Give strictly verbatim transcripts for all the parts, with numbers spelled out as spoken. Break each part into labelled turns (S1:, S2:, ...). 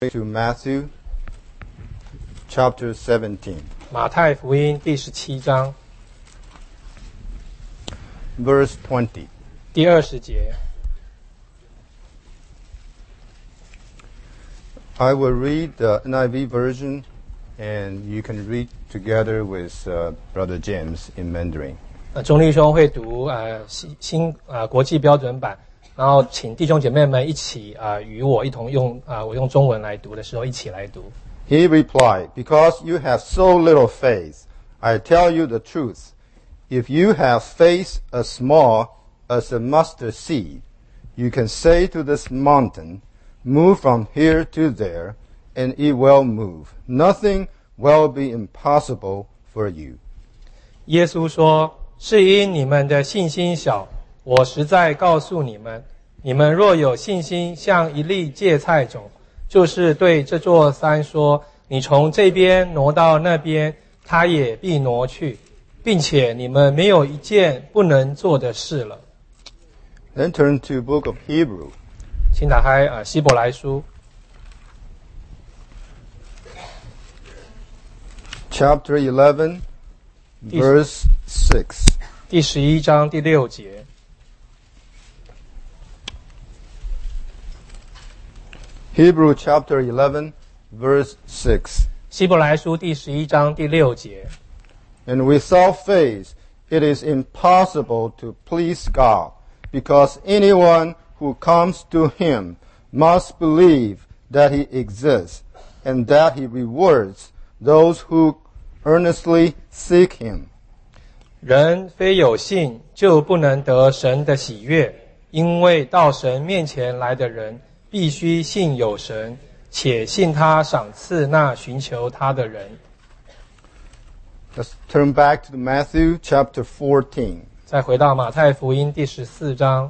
S1: to Matthew chapter seventeen.
S2: 马太福音第十七章
S1: Verse twenty.
S2: 第二十节。
S1: I will read the N I V version, and you can read together with uh, Brother James in Mandarin.
S2: 呃，钟立兄会读呃新新呃国际标准版，然后请弟兄姐妹们一起啊、呃、与我一同用啊、呃、我用中文来读的时候一起来读。
S1: He replied, "Because you have so little faith, I tell you the truth. If you have faith as small as a mustard seed, you can say to this mountain, move from here to there, and it will move. Nothing will be impossible for you."
S2: 耶稣说：“是因你们的信心小，我实在告诉你们，你们若有信心像一粒芥菜种，就是对这座山说，你从这边挪到那边，它也必挪去，并且你们没有一件不能做的事了。”
S1: Then turn to book of Hebrew.
S2: 请打开呃希伯来书
S1: Chapter eleven, verse six.
S2: 第十一章第六节。
S1: Hebrew chapter eleven, verse six.
S2: 希伯来书第十一章第六节。
S1: And without faith, it is impossible to please God, because anyone who comes to him must believe that he exists, and that he rewards those who earnestly seek him.
S2: 人非有信，就不能得神的喜悦，因为到神面前来的人，必须信有神，且信他赏赐那寻求他的人。
S1: Let's turn back to Matthew chapter fourteen.
S2: 再回到马太福音第十四章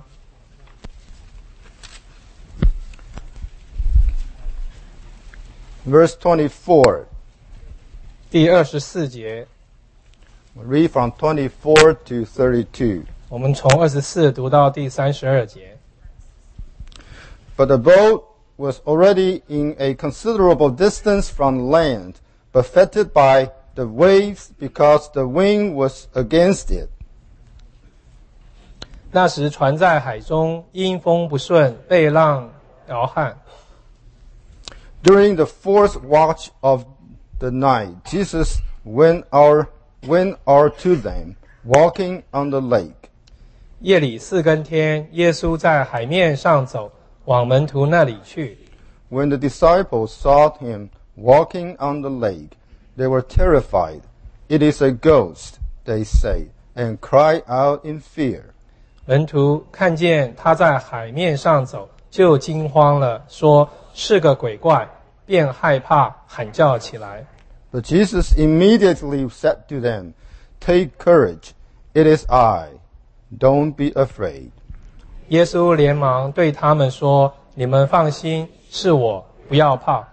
S1: Verse twenty-four.
S2: 第二十四节，
S1: We'll read from twenty-four to thirty-two.
S2: 我们从二十四读到第三十二节。
S1: But the boat was already in a considerable distance from land, buffeted by the waves because the wind was against it.
S2: 那时船在海中，因风不顺，被浪摇撼。
S1: During the fourth watch of the night, Jesus went out, went out to them, walking on the lake.
S2: 夜里四更天，耶稣在海面上走，往门徒那里去。
S1: When the disciples saw him walking on the lake, they were terrified. "It is a ghost," they said, and cried out in fear.
S2: 门徒看见他在海面上走，就惊慌了，说是个鬼怪，便害怕，喊叫起来。
S1: But Jesus immediately said to them, "Take courage, it is I. Don't be afraid."
S2: 耶稣连忙对他们说：“你们放心，是我，不要怕。”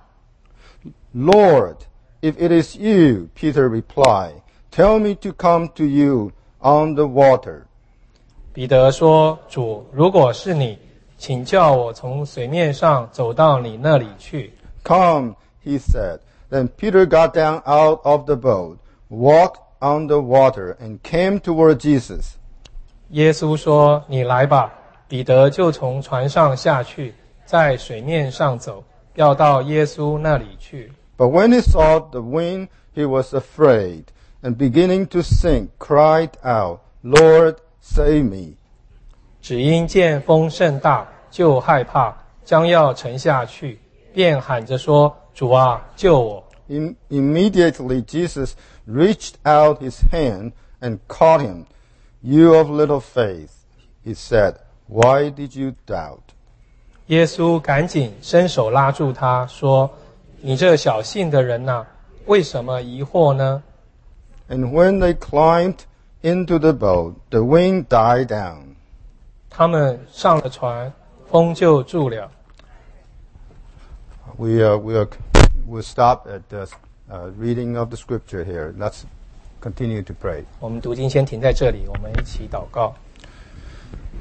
S1: "Lord, if it is you," Peter replied, "tell me to come to you on the water."
S2: 彼得说：“主，如果是你，请叫我从水面上走到你那里去。”
S1: "Come," he said. Then Peter got down out of the boat, walked on the water, and came toward Jesus.
S2: 耶稣说：“你来吧。”彼得就从船上下去，在水面上走，要到耶稣那里去。
S1: But when he saw the wind, he was afraid, and beginning to sink, cried out, "Lord, save me."
S2: 只因见风甚大，就害怕，将要沉下去，便喊着说：“主啊，救我！”
S1: In, immediately Jesus reached out his hand and caught him. "You of little faith," he said, "why did you doubt?"
S2: 耶稣赶紧伸手拉住他，说：“你这小信的人哪，为什么疑惑呢？”
S1: And when they climbed into the boat, the wind died down.
S2: 他们上了船，风就住了。
S1: We uh, we'll, we'll stop at the uh, reading of the scripture here. Let's continue to pray.
S2: 我们读经先停在这里，我们一起祷告。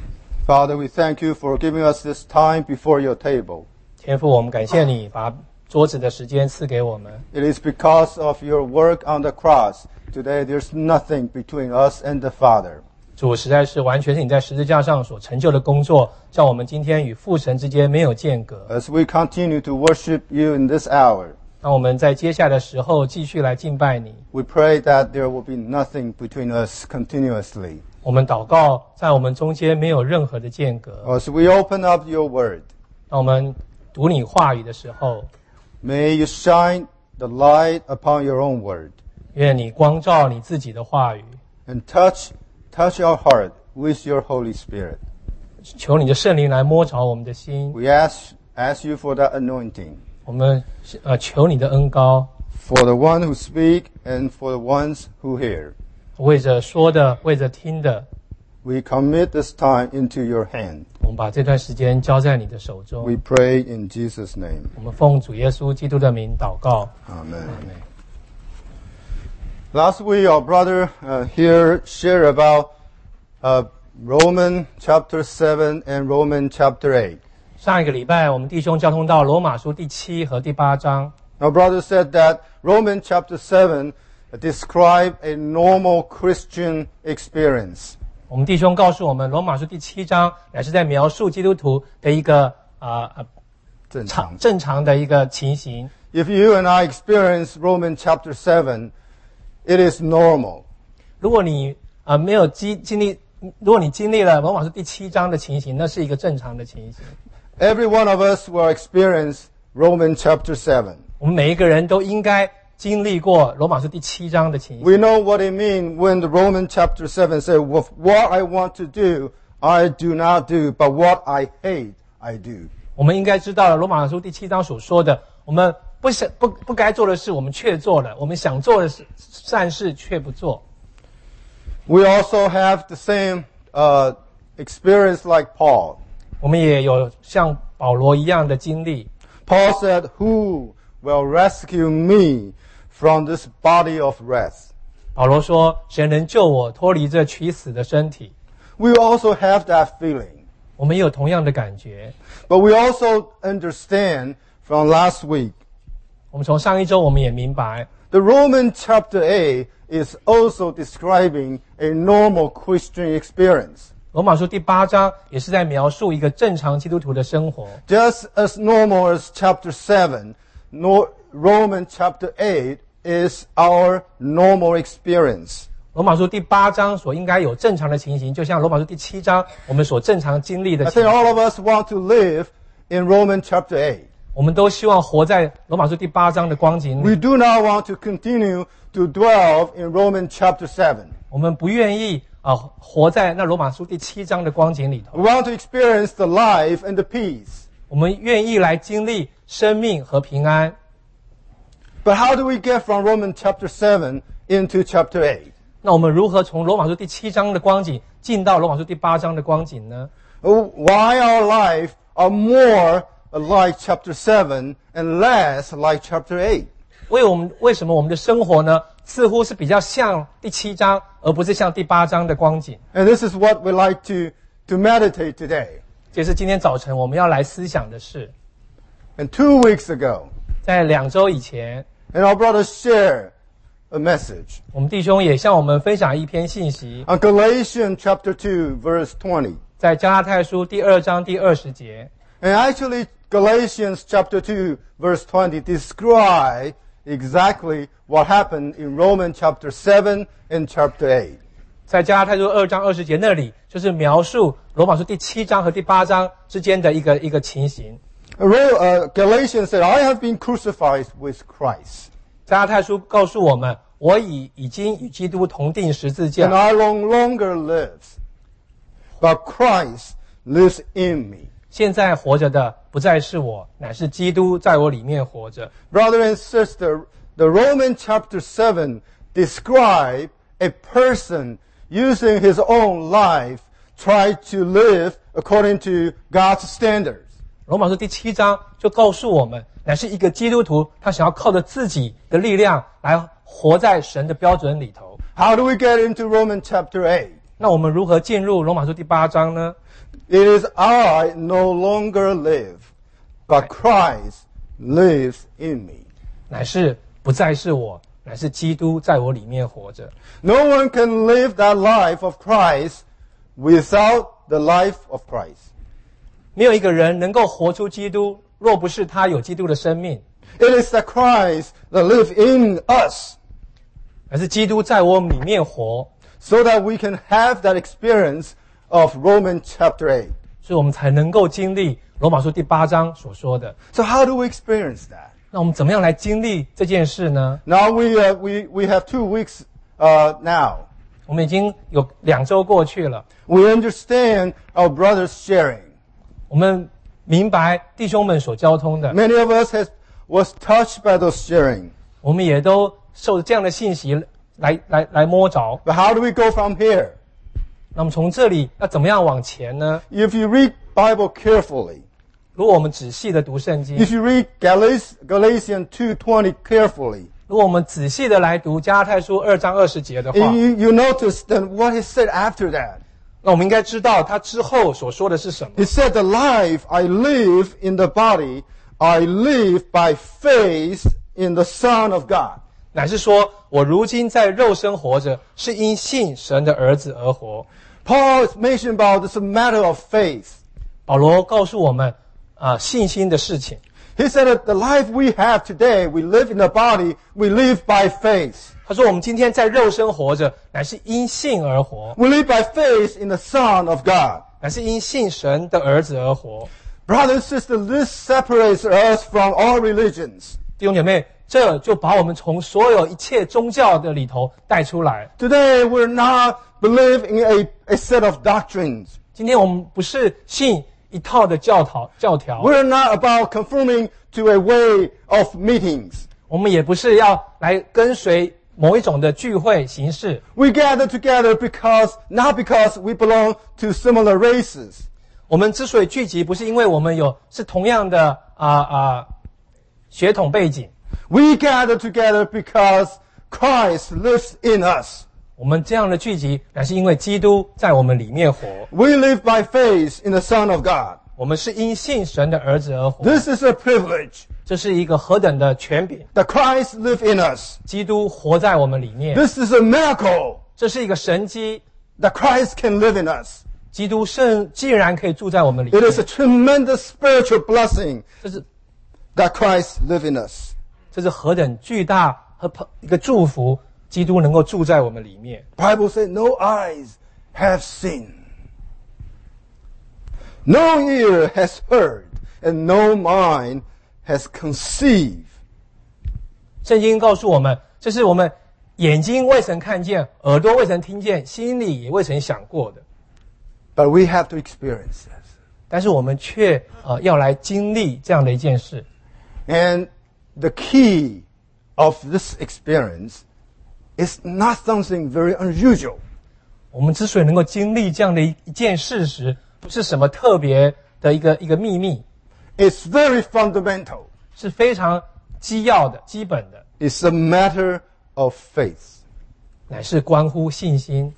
S1: Father, we thank you for giving us this time before your table.
S2: 天父，我们感谢你把桌子的时间赐给我们。
S1: It is because of your work on the cross. Today there's nothing between us and the Father.
S2: 主实在是完全是你在十字架上所成就的工作，叫我们今天与父神之间没有间隔。
S1: As we continue to worship you in this hour,
S2: 让我们在接下来的时候继续来敬拜你。
S1: we pray that there will be nothing between us continuously.
S2: 我们祷告，在我们中间没有任何的间隔。
S1: As we open up your word,
S2: 当我们读你话语的时候，
S1: may you shine the light upon your own word
S2: 愿你光照你自己的话语，
S1: and touch, touch our heart with your Holy Spirit.
S2: 求你的圣灵来摸着我们的心。
S1: We ask, ask you for that anointing,
S2: 我们呃求你的恩膏，
S1: for the one who speak and for the ones who hear.
S2: 为着说的，为着听的，
S1: We commit this time into your hand.
S2: 我们把这段时间交在你的手中。
S1: We pray in Jesus' name.
S2: 我们奉主耶稣基督的名祷告。
S1: Amen.
S2: 阿们。
S1: Last week, our brother uh, here shared about uh, Romans chapter seven and Romans chapter eight.
S2: 上一个礼拜，我们弟兄交通到罗马书第七和第八章。
S1: Our brother said that Romans chapter seven describe a normal Christian experience.
S2: 我们弟兄告诉我们，罗马书第七章乃是在描述基督徒的一个啊呃
S1: 正常。
S2: 常正常的一个情形。
S1: If you and I experience Romans chapter seven, it is normal.
S2: 如果你啊、呃、没有经经历，如果你经历了罗马书第七章的情形，那是一个正常的情形。
S1: Every one of us will experience Romans chapter seven.
S2: 我们每一个人都应该经历过罗马书第七章的情形。
S1: We know what it means when the Romans chapter seven says, what I want to do, I do not do, but what I hate, I do.
S2: 我们应该知道了罗马书第七章所说的，我们不想不不该做的事，我们却做了；我们想做的事善事却不做。
S1: We also have the same uh, experience like Paul.
S2: 我们也有像保罗一样的经历。
S1: Paul said, who will rescue me from this body of wrath?
S2: 保罗说：“谁能救我脱离这取死的身体？”
S1: We also have that feeling.
S2: 我们也有同样的感觉。
S1: But we also understand from last week,
S2: 我们从上一周我们也明白，
S1: the Romans chapter eight is also describing a normal Christian experience.
S2: 罗马书第八章也是在描述一个正常基督徒的生活。
S1: Just as normal as chapter seven, no, Romans chapter eight is our normal experience.
S2: 罗马书第八章所应该有正常的情形，就像罗马书第七章我们所正常经历的
S1: I
S2: 情
S1: think
S2: 形。
S1: all of us want to live in Romans chapter eight.
S2: 我们都希望活在罗马书第八章的光景
S1: We
S2: 里。
S1: do not want to continue to dwell in Romans chapter seven.
S2: 我们不愿意啊、呃活在那罗马书第七章的光景里头。
S1: We want to experience the life and the peace.
S2: 我们愿意来经历生命和平安。
S1: But how do we get from Romans chapter seven into chapter eight?
S2: 那我们如何从罗马书第七章的光景进到罗马书第八章的光景呢？
S1: Why our life are more like chapter seven and less like chapter eight?
S2: 为我们为什么我们的生活呢，似乎是比较像第七章，而不是像第八章的光景？
S1: And this is what we like to, to meditate today.
S2: 这是今天早晨我们要来思想的事。
S1: And two weeks ago,
S2: 在两周以前，
S1: and our brother shared a message
S2: 我们弟兄也向我们分享一篇信息，
S1: on Galatians chapter two, verse twenty.
S2: 在加拉太书第二章第二十节。
S1: And actually, Galatians chapter two, verse twenty describe exactly what happened in Romans chapter seven and chapter eight.
S2: 在加拉太书二章二十节那里，就是描述罗马书第七章和第八章之间的一个一个情形。
S1: Uh, Galatians said, I have been crucified with Christ.
S2: 加拉太书告诉我们，我已已经与基督同定十字
S1: And
S2: 架，
S1: I no longer live, but Christ lives in me.
S2: 现在活着的不再是我，乃是基督在我里面活着。
S1: Brother and sister, the Romans chapter seven describe a person using his own life, try to live according to God's standards.
S2: 罗马书第七章就告诉我们，乃是一个基督徒，他想要靠着自己的力量来活在神的标准里头。
S1: How do we get into Romans chapter eight?
S2: 那我们如何进入罗马书第八章呢？
S1: It is I no longer live, but Christ lives in me.
S2: 乃是不再是我，乃是基督在我里面活着。
S1: No one can live that life of Christ without the life of Christ.
S2: 没有一个人能够活出基督，若不是他有基督的生命。
S1: It is that Christ that lives in us,
S2: 而是基督在我里面活，
S1: so that we can have that experience of Romans chapter eight.
S2: 所以我们才能够经历罗马书第八章所说的。
S1: So how do we experience that?
S2: 那我们怎么样来经历这件事呢？
S1: Now we, uh, we, we have two weeks uh, now.
S2: 我们已经有两周过去了，
S1: We understand our brothers sharing.
S2: 我们明白弟兄们所交通的，
S1: Many of us has, was touched by those sharing.
S2: 我们也都受这样的信息来来来摸着。
S1: But how do we go from here?
S2: 那么从这里要怎么样往前呢？
S1: If you read Bible carefully,
S2: 如果我们仔细的读圣经，
S1: if you read Galatians, Galatians two twenty carefully,
S2: 如果我们仔细的来读加拉太书二章二十节的话，
S1: you, you notice then what he said after that.
S2: 那我们应该知道他之后所说的是什么。
S1: He said, the life I live in the body, I live by faith in the Son of God.
S2: 乃是说我如今在肉身活着，是因信神的儿子而活。
S1: Paul is mentioned about this matter of faith.
S2: 保罗告诉我们啊、呃、信心的事情。
S1: He said that the life we have today, we live in the body, we live by faith.
S2: 他说我们今天在肉身活着，乃是因信而活，
S1: We live by faith in the Son of God.
S2: 乃是因信神的儿子而活。
S1: Brothers and sisters, this separates us from all religions.
S2: 弟兄姐妹，这就把我们从所有一切宗教的里头带出来。
S1: Today, we're not believe in a, a set of doctrines.
S2: 今天我们不是信一套的教条教条，
S1: We're not about conforming to a way of meetings.
S2: 我们也不是要来跟随某一种的聚会形式。
S1: We gather together because, not because we belong to similar races.
S2: 我们之所以聚集，不是因为我们有是同样的啊啊、血统背景，
S1: We gather together because Christ lives in us.
S2: 我们这样的聚集，乃是因为基督在我们里面活。
S1: We live by faith in the Son of God.
S2: 我们是因信神的儿子而活，
S1: This is a privilege
S2: 这是一个何等的权柄！
S1: that Christ lives in us.
S2: 基督活在我们里面，
S1: This is a miracle
S2: 这是一个神迹。
S1: that Christ can live in us.
S2: 基督圣既然可以住在我们里
S1: It
S2: 面，
S1: is a tremendous spiritual blessing
S2: 这是
S1: that Christ lives in us.
S2: 这是何等巨大和一个祝福！基督能够住在我们里面。
S1: Bible says, no eyes have seen, no ear has heard, and no mind has conceived.
S2: 圣经告诉我们，这是我们眼睛未曾看见，耳朵未曾听见，心里也未曾想过的。
S1: But we have to experience this.
S2: 但是我们却呃要来经历这样的一件事。
S1: And the key of this experience is not something very unusual.
S2: 我们之所以能够经历这样的一一件事实，不是什么特别的一个一个秘密，
S1: It's very fundamental.
S2: 是非常基要的、基本的，
S1: It's a matter of faith.
S2: 乃是关乎信心。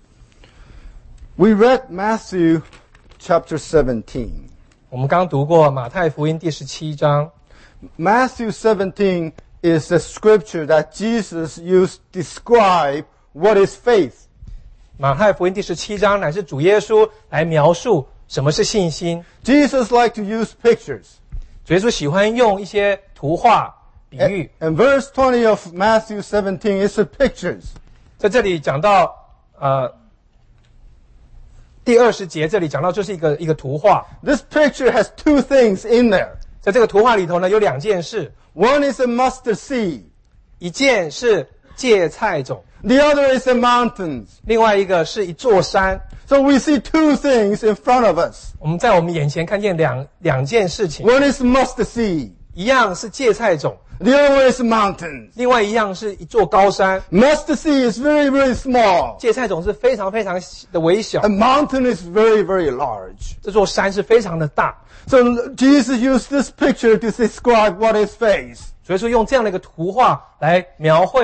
S1: We read Matthew chapter seventeen.
S2: 我们刚读过马太福音第十七章，
S1: Matthew seventeen is the scripture that Jesus used to describe what is faith.
S2: 马太福音第十七章乃是主耶稣来描述什么是信心。
S1: Jesus liked to use pictures.
S2: 主耶稣喜欢用一些图画、比喻。
S1: And verse twenty of Matthew seventeen is the pictures.
S2: 在这里讲到，呃，第二十节这里讲到，这是一个一个图画。
S1: This picture has two things in there.
S2: 在这个图画里头呢，有两件事，
S1: One is a mustard seed.
S2: 一件是芥菜种，
S1: The other is the mountains.
S2: 另外一个是一座山。
S1: So we see two things in front of us.
S2: 我们在我们眼前看见两两件事情，
S1: One is mustard seed.
S2: 一样是芥菜种，
S1: The other one is mountains.
S2: 另外一样是一座高山。
S1: Mustard seed is very, very small.
S2: 芥菜种是非常非常的微小
S1: A，mountain is very, very large.
S2: 这座山是非常的大。
S1: So Jesus used this picture to describe what is faith.
S2: 所以说用这样的一个图画来描绘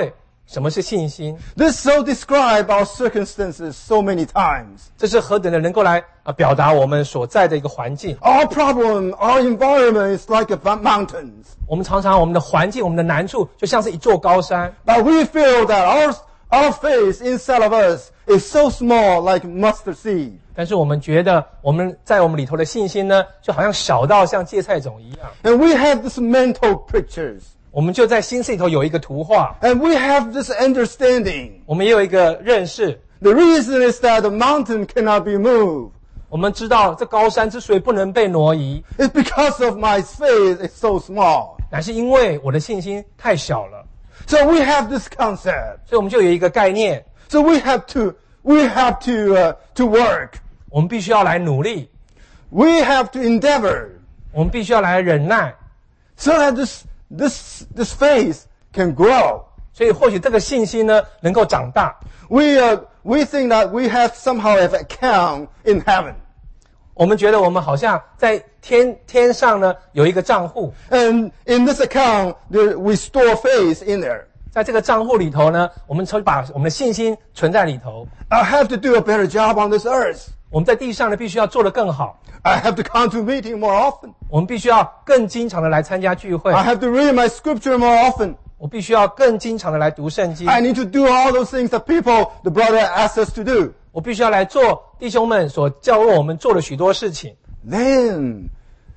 S2: 什么是信心？
S1: This so describe our circumstances so many times.
S2: 这是何等的能够来啊表达我们所在的一个环境。
S1: Our problem, our environment is like a mountains.
S2: 我们常常我们的环境，我们的难处就像是一座高山，
S1: But we feel that our, our faith inside of us is so small like mustard seed.
S2: 但是我们觉得我们在我们里头的信心呢，就好像小到像芥菜种一样。
S1: And we have this mental pictures.
S2: 我们就在心思里头有一个图画，
S1: And we have this understanding.
S2: 我们也有一个认识。
S1: The reason is that the mountain cannot be moved.
S2: 我们知道这高山之所以不能被挪移，
S1: It's because of my faith is so small.
S2: 乃是因为我的信心太小了。
S1: So we have this concept.
S2: 所以我们就有一个概念，
S1: So we have to, we have to, uh, to work.
S2: 我们必须要来努力，
S1: We have to endeavor
S2: 我们必须要来忍耐，
S1: so that this, this, this faith can grow.
S2: 所以或许这个信心呢能够长大。
S1: We, uh, we think that we have somehow have account in heaven.
S2: 我们觉得我们好像在天天上呢有一个账户，
S1: And in this account, there, we store faith in there.
S2: 在这个账户里头呢，我们从把我们的信心存在里头。
S1: I have to do a better job on this earth.
S2: 我们在地上呢必须要做得更好，
S1: I have to come to meeting more often.
S2: 我们必须要更经常的来参加聚会，
S1: I have to read my scripture more often.
S2: 我必须要更经常的来读圣经，
S1: I need to do all those things that people, the brother asked us to do.
S2: 我必须要来做弟兄们所教导我们做的许多事情。
S1: Then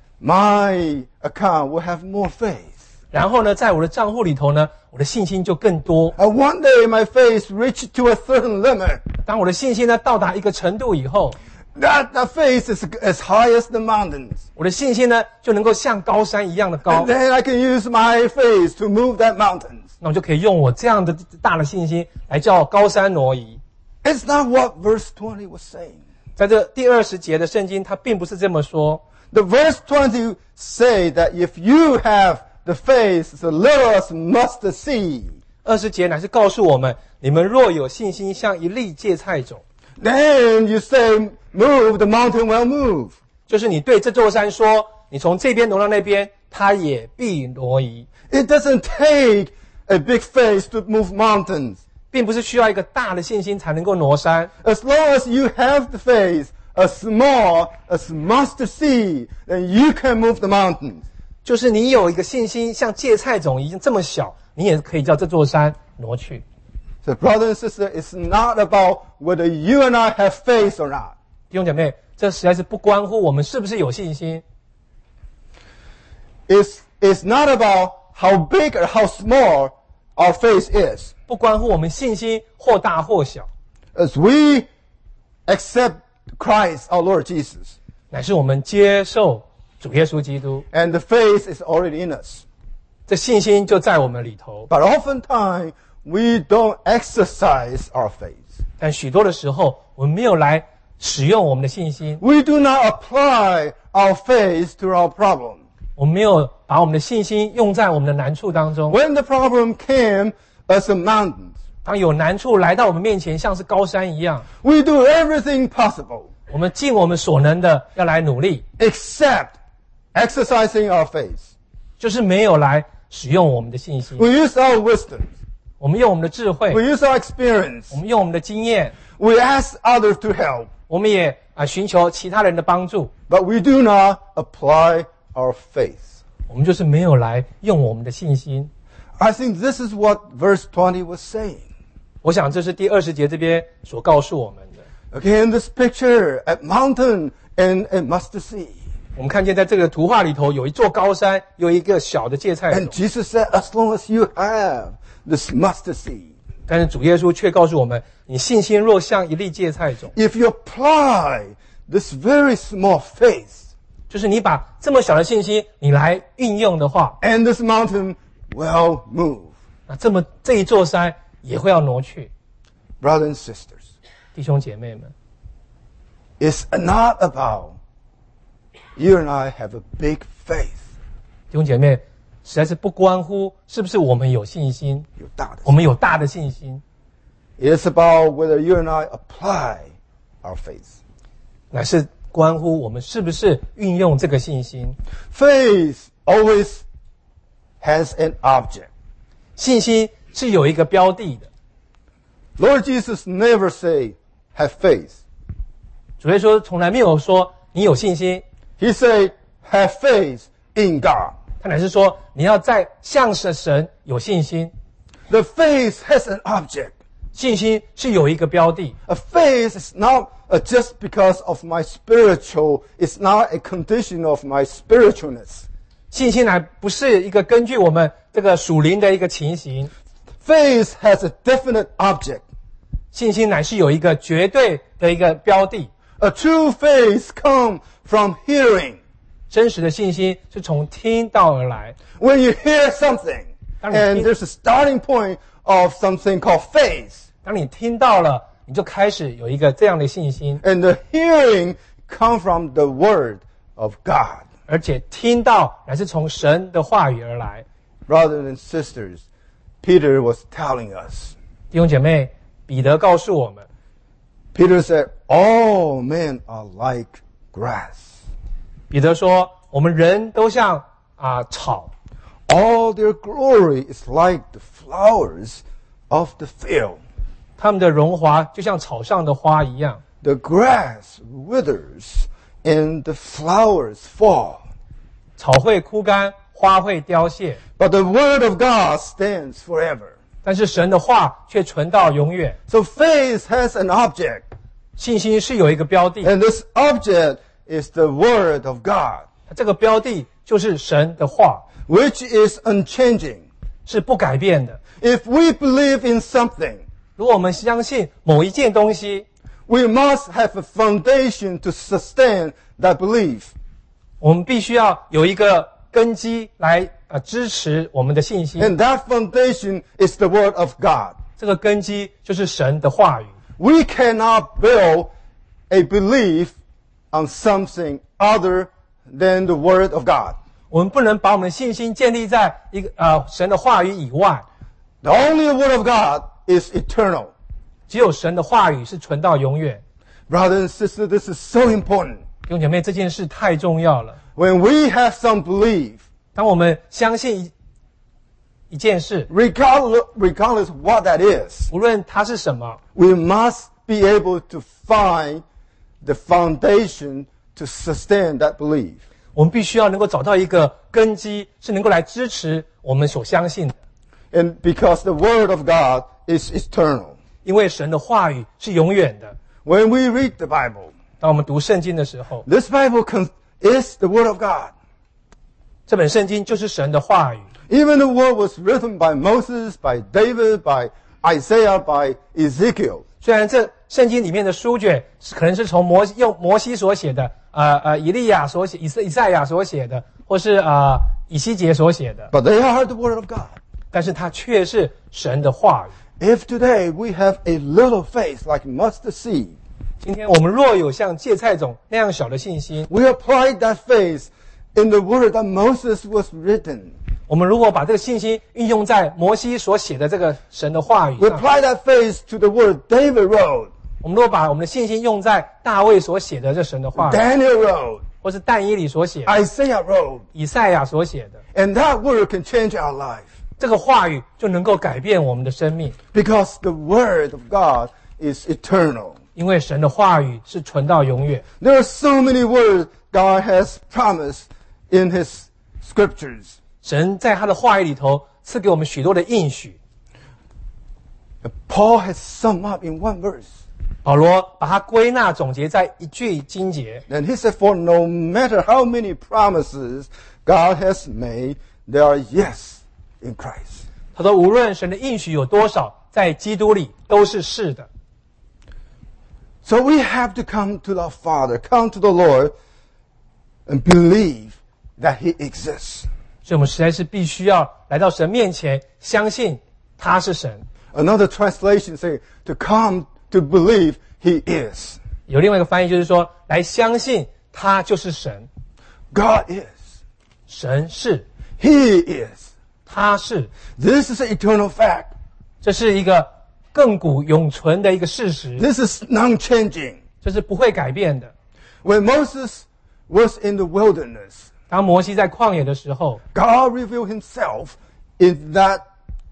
S1: my account will have more faith.
S2: 然后呢，在我的账户里头呢，我的信心就更多。
S1: And one day my faith reached to a certain limit.
S2: 当我的信心呢到达一个程度以后，
S1: That the faith is as high as the mountains.
S2: 我的信心呢就能够像高山一样的高
S1: And，then I can use my faith to move that mountains.
S2: 那我就可以用我这样的大的信心来叫高山挪移。
S1: It's not what verse twenty was saying.
S2: 在这第二十节的圣经，它并不是这么说。
S1: The verse twenty say that if you have the faith as little as mustard seed,
S2: 二十节乃是告诉我们，你们若有信心像一粒芥菜种，
S1: then you say, move, the mountain will move.
S2: 就是你对这座山说，你从这边挪到那边，它也必挪移，
S1: It doesn't take a big faith to move mountains.
S2: 并不是需要一个大的信心才能够挪山。
S1: As long as you have the faith as small as mustard seed, then you can move the mountains.
S2: 就是你有一个信心像芥菜种一样这么小，你也可以叫这座山挪去。
S1: So brother and sister, it's not about whether you and I have faith or not.
S2: 弟兄姐妹，这实在是不关乎我们是不是有信心，
S1: It's, it's not about how big or how small our faith is.
S2: 不关乎我们信心或大或小，
S1: As we accept Christ, our Lord Jesus,
S2: 乃是我们接受主耶稣基督，
S1: and the faith is already in us.
S2: 这信心就在我们里头。
S1: But oftentimes, we don't exercise our faith.
S2: 但许多的时候，我们没有来使用我们的信心，
S1: We do not apply our faith to our problem.
S2: 我们没有把我们的信心用在我们的难处当中。
S1: When the problem came as a mountain,
S2: 当有难处来到我们面前，像是高山一样，
S1: we do everything possible
S2: 我们尽我们所能的要来努力，
S1: except exercising our faith.
S2: 就是没有来使用我们的信心。
S1: We use our wisdom.
S2: 我们用我们的智慧，
S1: We use our experience.
S2: 我们用我们的经验，
S1: We ask others to help.
S2: 我们也啊寻求其他人的帮助，
S1: But we do not apply our faith.
S2: 我们就是没有来用我们的信心。
S1: I think this is what verse twenty was saying.
S2: 我想这是第二十节这边所告诉我们的。
S1: Okay, in this picture, at mountain and a mustard seed.
S2: 我们看见在这个图画里头有一座高山，有一个小的芥菜
S1: And
S2: 种，
S1: Jesus said, as long as you have this mustard seed,
S2: 但是主耶稣却告诉我们，你信心若像一粒芥菜种，
S1: if you apply this very small faith,
S2: 就是你把这么小的信心你来运用的话，
S1: and this mountain will move.
S2: 那这么这一座山也会要挪去。
S1: Brothers and sisters,
S2: 弟兄姐妹们，
S1: it's not about you and I have a big faith.
S2: 弟兄姐妹，实在是不关乎是不是我们有信心，我们有大的信心，
S1: It's about whether you and I apply our faith.
S2: 乃是关乎我们是不是运用这个信心。
S1: Faith always has an object.
S2: 信心是有一个标的的。
S1: Lord Jesus never say, have faith.
S2: 主耶稣从来没有说你有信心，
S1: He said, have faith in God.
S2: 他乃是说你要在向着神有信心。
S1: The faith has an object.
S2: 信心是有一个标的，
S1: A faith is not uh, just because of my spiritual, it's not a condition of my spiritualness.
S2: 信心乃不是一个根据我们这个属灵的一个情形，
S1: Faith has a definite object.
S2: 信心乃是有一个绝对的一个标的。
S1: A true faith comes from hearing.
S2: 真实的信心是从听到而来。
S1: When you hear something,
S2: 当你
S1: and
S2: 听-
S1: there's a starting point of something called faith.
S2: 当你听到了，你就开始有一个这样的信心，
S1: And the hearing comes from the word of God.
S2: 而且听到乃是从神的话语而来。
S1: Brothers and sisters, Peter was telling us.
S2: 弟兄姐妹，彼得告诉我们，
S1: Peter said, all men are like grass.
S2: 彼得说，我们人都像啊草，
S1: All their glory is like the flowers of the field.
S2: 他们的荣华就像草上的花一样。
S1: The grass withers and the flowers fall.
S2: 草会枯干，花会凋谢，
S1: But the word of God stands forever.
S2: 但是神的话却存到永远。
S1: So faith has an object.
S2: 信心是有一个标的，
S1: And this object is the word of God,
S2: 这个标的就是神的话，
S1: which is unchanging.
S2: 是不改变的。
S1: If we believe in something,
S2: 如果我们相信某一件东西，
S1: we must have a foundation to sustain that belief.
S2: 我们必须要有一个根基来呃支持我们的信心。
S1: And that foundation is the word of God.
S2: 这个根基就是神的话语。
S1: We cannot build a belief on something other than the word of God.
S2: 我们不能把我们的信心建立在一个呃神的话语以外，
S1: The only word of God is eternal.
S2: 只有神的话语是存到永远。
S1: Brothers and sisters, this is so important.
S2: 弟兄姐妹，这件事太重要了。
S1: When we have some belief,
S2: 当我们相信一一件事，
S1: regardless, regardless what that is,
S2: 无论它是什么，
S1: we must be able to find the foundation to sustain that belief.
S2: 我们必须要能够找到一个根基，是能够来支持我们所相信的。
S1: And because the word of God is eternal.
S2: 因为神的话语是永远的。
S1: When we read the Bible,
S2: 当我们读圣经的时候，
S1: this Bible con- is the word of God.
S2: 这本圣经就是神的话语。
S1: Even the word was written by Moses, by David, by Isaiah, by Ezekiel.
S2: 虽然这圣经里面的书卷是可能是从摩用摩西所写的，呃呃，以利亚所写，以赛以赛亚所写的，或是呃以西结所写的，
S1: But they are the word of God.
S2: 但是它却是神的话语。
S1: If today we have a little faith like mustard seed,
S2: 今天我们若有像芥菜种那样小的信心，
S1: we apply that faith in the word that Moses was written.
S2: 我们如果把这个信心运用在摩西所写的这个神的话语
S1: We
S2: 上，
S1: apply that faith to the word David wrote,
S2: 我们如果把我们的信心用在大卫所写的这神的话语，
S1: Daniel wrote,
S2: 或是但以理所写的、
S1: Isaiah wrote,
S2: 以赛亚所写的，
S1: and that word can change our life.
S2: 这个话语就能够改变我们的生命，
S1: Because the word of God is eternal.
S2: 因为神的话语是存到永远。
S1: There are so many words God has promised in His scriptures.
S2: 神在他的话语里头赐给我们许多的应许。
S1: Paul has summed up in one verse.
S2: 保罗把它归纳总结在一句经节，
S1: And he said, for no matter how many promises God has made, they are yes in Christ.
S2: 他说无论神的应许有多少，在基督里都是是的。
S1: So we have to come to the Father, come to the Lord, and believe that He exists.
S2: 所以我们实在是必须要来到神面前，相信他是神。
S1: Another translation says, to come to believe He is.
S2: 有另外一个翻译就是说，来相信他就是神，
S1: God is.
S2: 神是，
S1: He is.
S2: 他是，
S1: This is an eternal fact.
S2: 这是一个亘古永存的一个事实，
S1: This is non-changing.
S2: 这是不会改变的。
S1: When Moses was in the wilderness,
S2: 当摩西在旷野的时候，
S1: God revealed Himself in that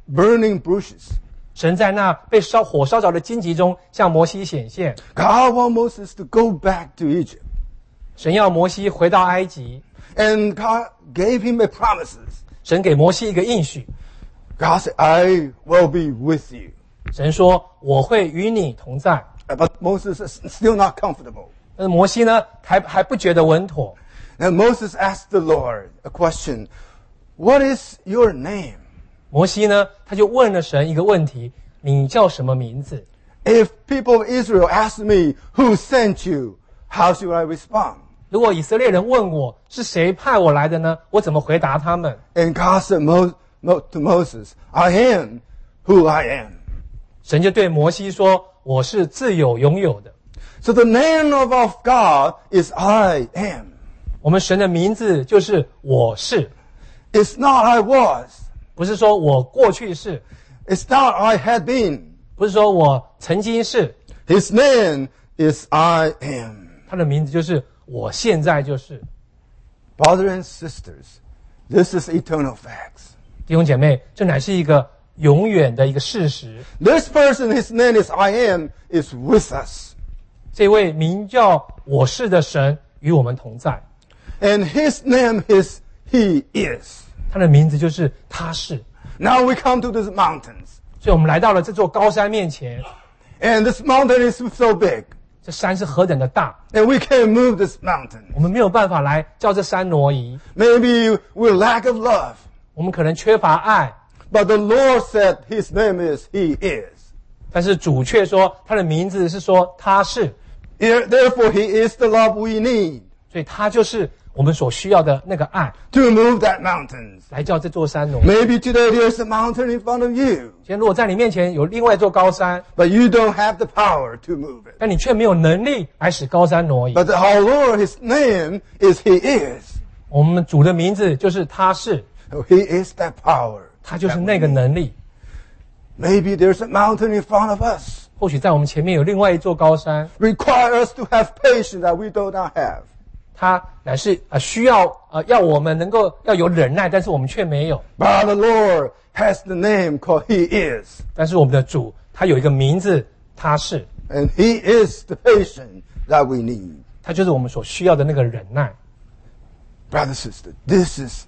S1: burning bushes.
S2: 神在那被烧火烧着的荆棘中向摩西显现。
S1: God wants Moses to go back to Egypt.
S2: 神要摩西回到埃及，
S1: And God gave him a promises.
S2: 神给摩西一个应许。
S1: God said, I will be with you.
S2: 神说我会与你同在。
S1: But Moses is still not comfortable.
S2: 但是摩西呢还还不觉得稳妥。
S1: And Moses asked the Lord a question. What is your name?
S2: 摩西呢他就问了神一个问题：你叫什么名字？
S1: If people of Israel ask me, who sent you? How should I respond?
S2: 如果以色列人问我是谁派我来的呢？我怎么回答他们？
S1: And God said Mo- Mo- to Moses, I am who I am.
S2: 神就对摩西说：我是自有拥有的。
S1: So the name of our God is I am.
S2: 我们神的名字就是我是，
S1: It's not I was.
S2: 不是说我过去是，
S1: It's not I had been.
S2: 不是说我曾经是，
S1: His name is I am.
S2: 他的名字就是我现在就是。
S1: Brothers and sisters, this is eternal facts.
S2: 弟兄姐妹，这乃是一个永远的一个事实。
S1: This person, his name is I am, is with us.
S2: 这位名叫我是的神与我们同在，
S1: And his name is He is.
S2: 他的名字就是他是。
S1: Now we come to these mountains.
S2: 所以我们来到了这座高山面前，
S1: And this mountain is so big.
S2: 这山是何等的大，
S1: And we can't move this mountain.
S2: 我们没有办法来叫这山挪移。
S1: Maybe we lack of love.
S2: 我们可能缺乏爱，
S1: But the Lord said his name is He is.
S2: 但是主却说他的名字是说他是，
S1: Therefore, He is the love we need
S2: 所以他就是我们所需要的那个爱，
S1: to move that mountains.
S2: 来叫这座山挪移。
S1: Maybe today there's a mountain in front of you,
S2: 今天如果在你面前有另外一座高山，
S1: but you don't have the power to move it.
S2: 但你却没有能力来使高山挪移。
S1: But our Lord, His name is He is.
S2: 我们主的名字就是他是，
S1: He is that power.
S2: 他就是那个能力。
S1: Maybe there's a mountain in front of us.
S2: 或许在我们前面有另外一座高山，
S1: Require us to have patience that we do not have.
S2: 它乃是呃需要呃要我们能够要有忍耐，但是我们却没有。
S1: But the Lord has the name called He is.
S2: 但是我们的主他有一个名字，他是，
S1: And He is the patience that we need.
S2: 他就是我们所需要的那个忍耐。
S1: Brother, sister, this is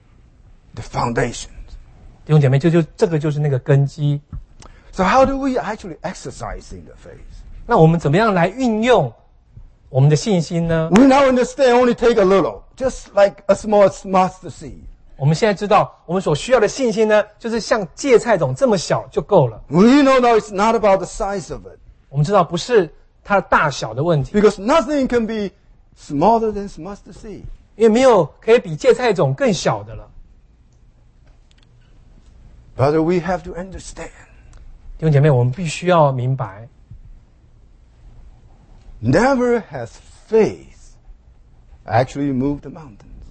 S1: the foundation.
S2: 弟兄姐妹，就就这个就是那个根基。
S1: So how do we actually exercise in the faith?
S2: 那我们怎么样来运用我们的信心呢？
S1: We now understand only take a little, just like a small mustard seed.
S2: 我们现在知道，我们所需要的信心呢，就是像芥菜种这么小就够了。
S1: We know now it's not about the size of it,
S2: 我们知道不是它的大小的问题，
S1: because nothing can be smaller than mustard seed.
S2: 因为没有可以比芥菜种更小的了。
S1: Brother, we have to understand.
S2: 弟兄姐妹，我们必须要明白，
S1: Never has faith actually moved the mountains.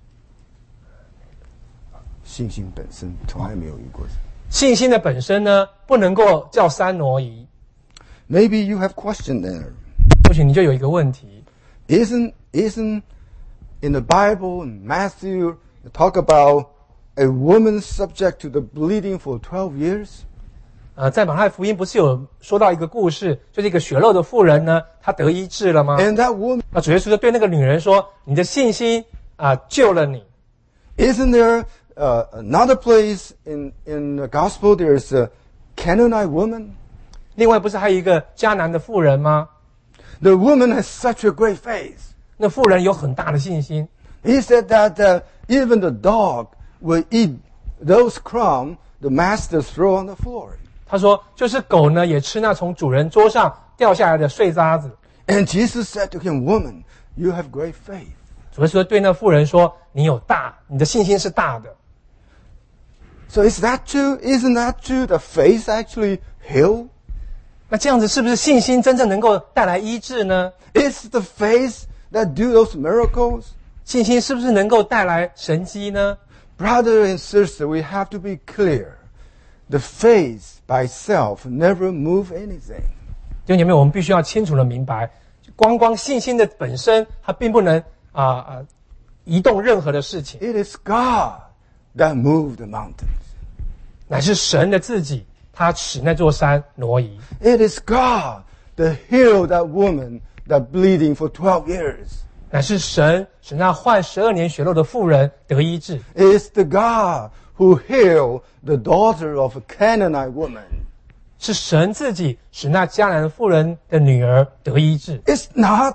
S1: 信心本身从来没有遇过。
S2: 信心的本身呢，不能够叫山挪移。
S1: Maybe you have question there.
S2: 或许你就有一个问题，
S1: Isn't isn't in the Bible in Matthew talk about a woman subject to the bleeding for twelve years?
S2: 呃，在马太福音不是有说到一个故事，就是一个血漏的妇人呢，她得医治了吗？
S1: And that woman,
S2: 那主耶稣就对那个女人说：“你的信心啊、救了你。”
S1: isn't there uh, another place in in the gospel? There's a Canaanite woman.
S2: 另外，不是还有一个迦南的妇人吗？
S1: The woman has such a great faith.
S2: 那妇人有很大的信心。
S1: He said that uh, even the dog will eat those crumbs the master throw on the floor.
S2: 他说：“就是狗呢，也吃那从主人桌上掉下来的碎渣子。”
S1: And Jesus said to him, "Woman, you have great faith."
S2: 主耶稣对那妇人说：“你有大，你的信心是大的。”
S1: So is that true? Isn't that true? The faith actually heal?
S2: 那这样子是不是信心真正能够带来医治呢？
S1: Is the faith that do those miracles?
S2: 信心是不是能够带来神迹呢？
S1: Brother and sister, we have to be clear. The faith by itself never move anything.
S2: 弟兄姐妹，我们必须要清楚的明白，光光信心的本身，它并不能啊啊、呃、移动任何的事情。
S1: It is God that moved the mountains.
S2: 乃是神的自己，他使那座山挪移。
S1: It is God that healed that woman that bleeding for twelve years.
S2: 乃是神使那患十二年血漏的妇人得医治。
S1: It is the God who healed the daughter of a Canaanite woman.
S2: 是神自己使那迦南妇人的女儿得医治。
S1: It's not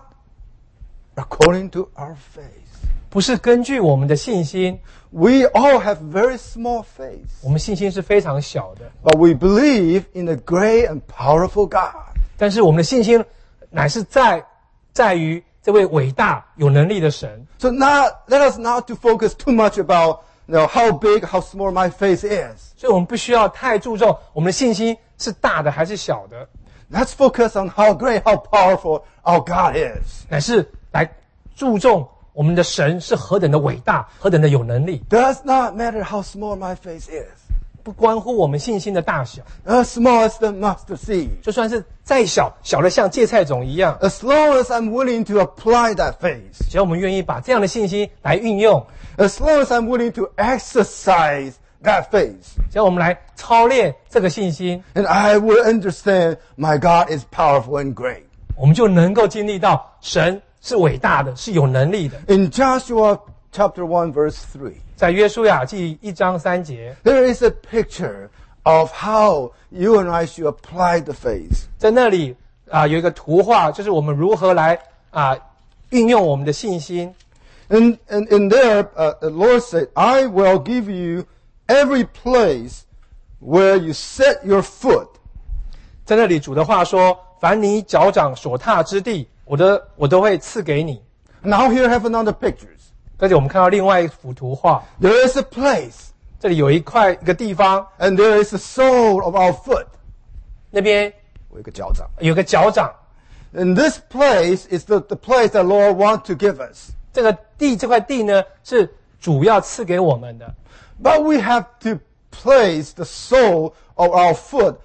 S1: according to our faith.
S2: 不是根据我们的信心，
S1: We all have very small faith,
S2: 我们信心是非常小的，
S1: but we believe in a great and powerful God.
S2: 但是我们的信心乃是在在于这位伟大有能力的神。
S1: So now, let us not to focus too much about, you know, how big, how small my faith is.
S2: 所以我们不需要太注重我们的信心是大的还是小的，
S1: Let's focus on how great, how powerful our God is.
S2: 乃是来注重我们的神是何等的伟大，何等的有能力。
S1: Does not matter how small my faith is.
S2: 不关乎我们信心的大小，
S1: As small as the mustard seed.
S2: 就算是再小，小的像芥菜种一样，
S1: As long as I'm willing to apply that faith.
S2: 只要我们愿意把这样的信心来运用，
S1: As long as I'm willing to exercise that faith.
S2: 只要我们来操练这个信心，
S1: And I will understand my God is powerful and great.
S2: 我们就能够经历到神是伟大的，是有能力的。
S1: In Joshua chapter one verse three,
S2: 在约书亚记一章三节，
S1: there is a picture of how you and I should apply the faith.
S2: 在那里啊、有一个图画，就是我们如何来啊、运用我们的信心。
S1: And, and in there, uh, the Lord said, I will give you every place where you set your foot.
S2: 在那里主的话说：“凡你脚掌所踏之地，我的我都会赐给你。”
S1: Now here have another pictures.
S2: 这里我们看到另外一幅图画，
S1: There is a place,
S2: 这里有一块一个地方，
S1: and there is the sole of our foot.
S2: 那边
S1: 有一个脚掌。
S2: 有个脚掌。
S1: And this place is the, the place that Lord wants to give us.
S2: 这个地这块地呢，是主要赐给我们的。
S1: But we have to place the sole of our foot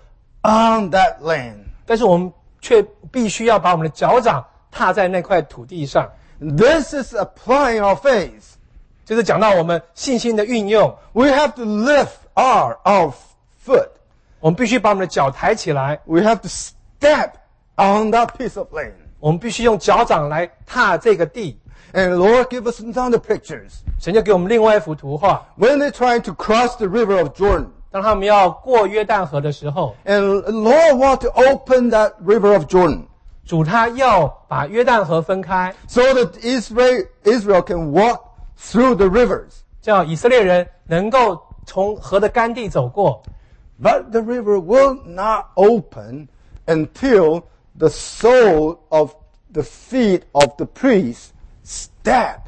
S1: on that land.
S2: 但是我们却必须要把我们的脚掌踏在那块土地上。
S1: This is applying our faith.
S2: 就是讲到我们信心的运用，
S1: We have to lift our, our foot.
S2: 我们必须把我们的脚抬起来，
S1: We have to step on that piece of land.
S2: 我们必须用脚掌来踏这个地。
S1: And Lord give us another pictures.
S2: 神就给我们另外一幅图画，
S1: When they're trying to cross the river of Jordan,
S2: 当他们要过约旦河的时候，
S1: and Lord want to open that river of Jordan,
S2: 主他要把约旦河分开，
S1: so that Israel, Israel can walk through the rivers.
S2: 叫以色列人能够从河的干地走过。
S1: But the river will not open until the sole of the feet of the priest step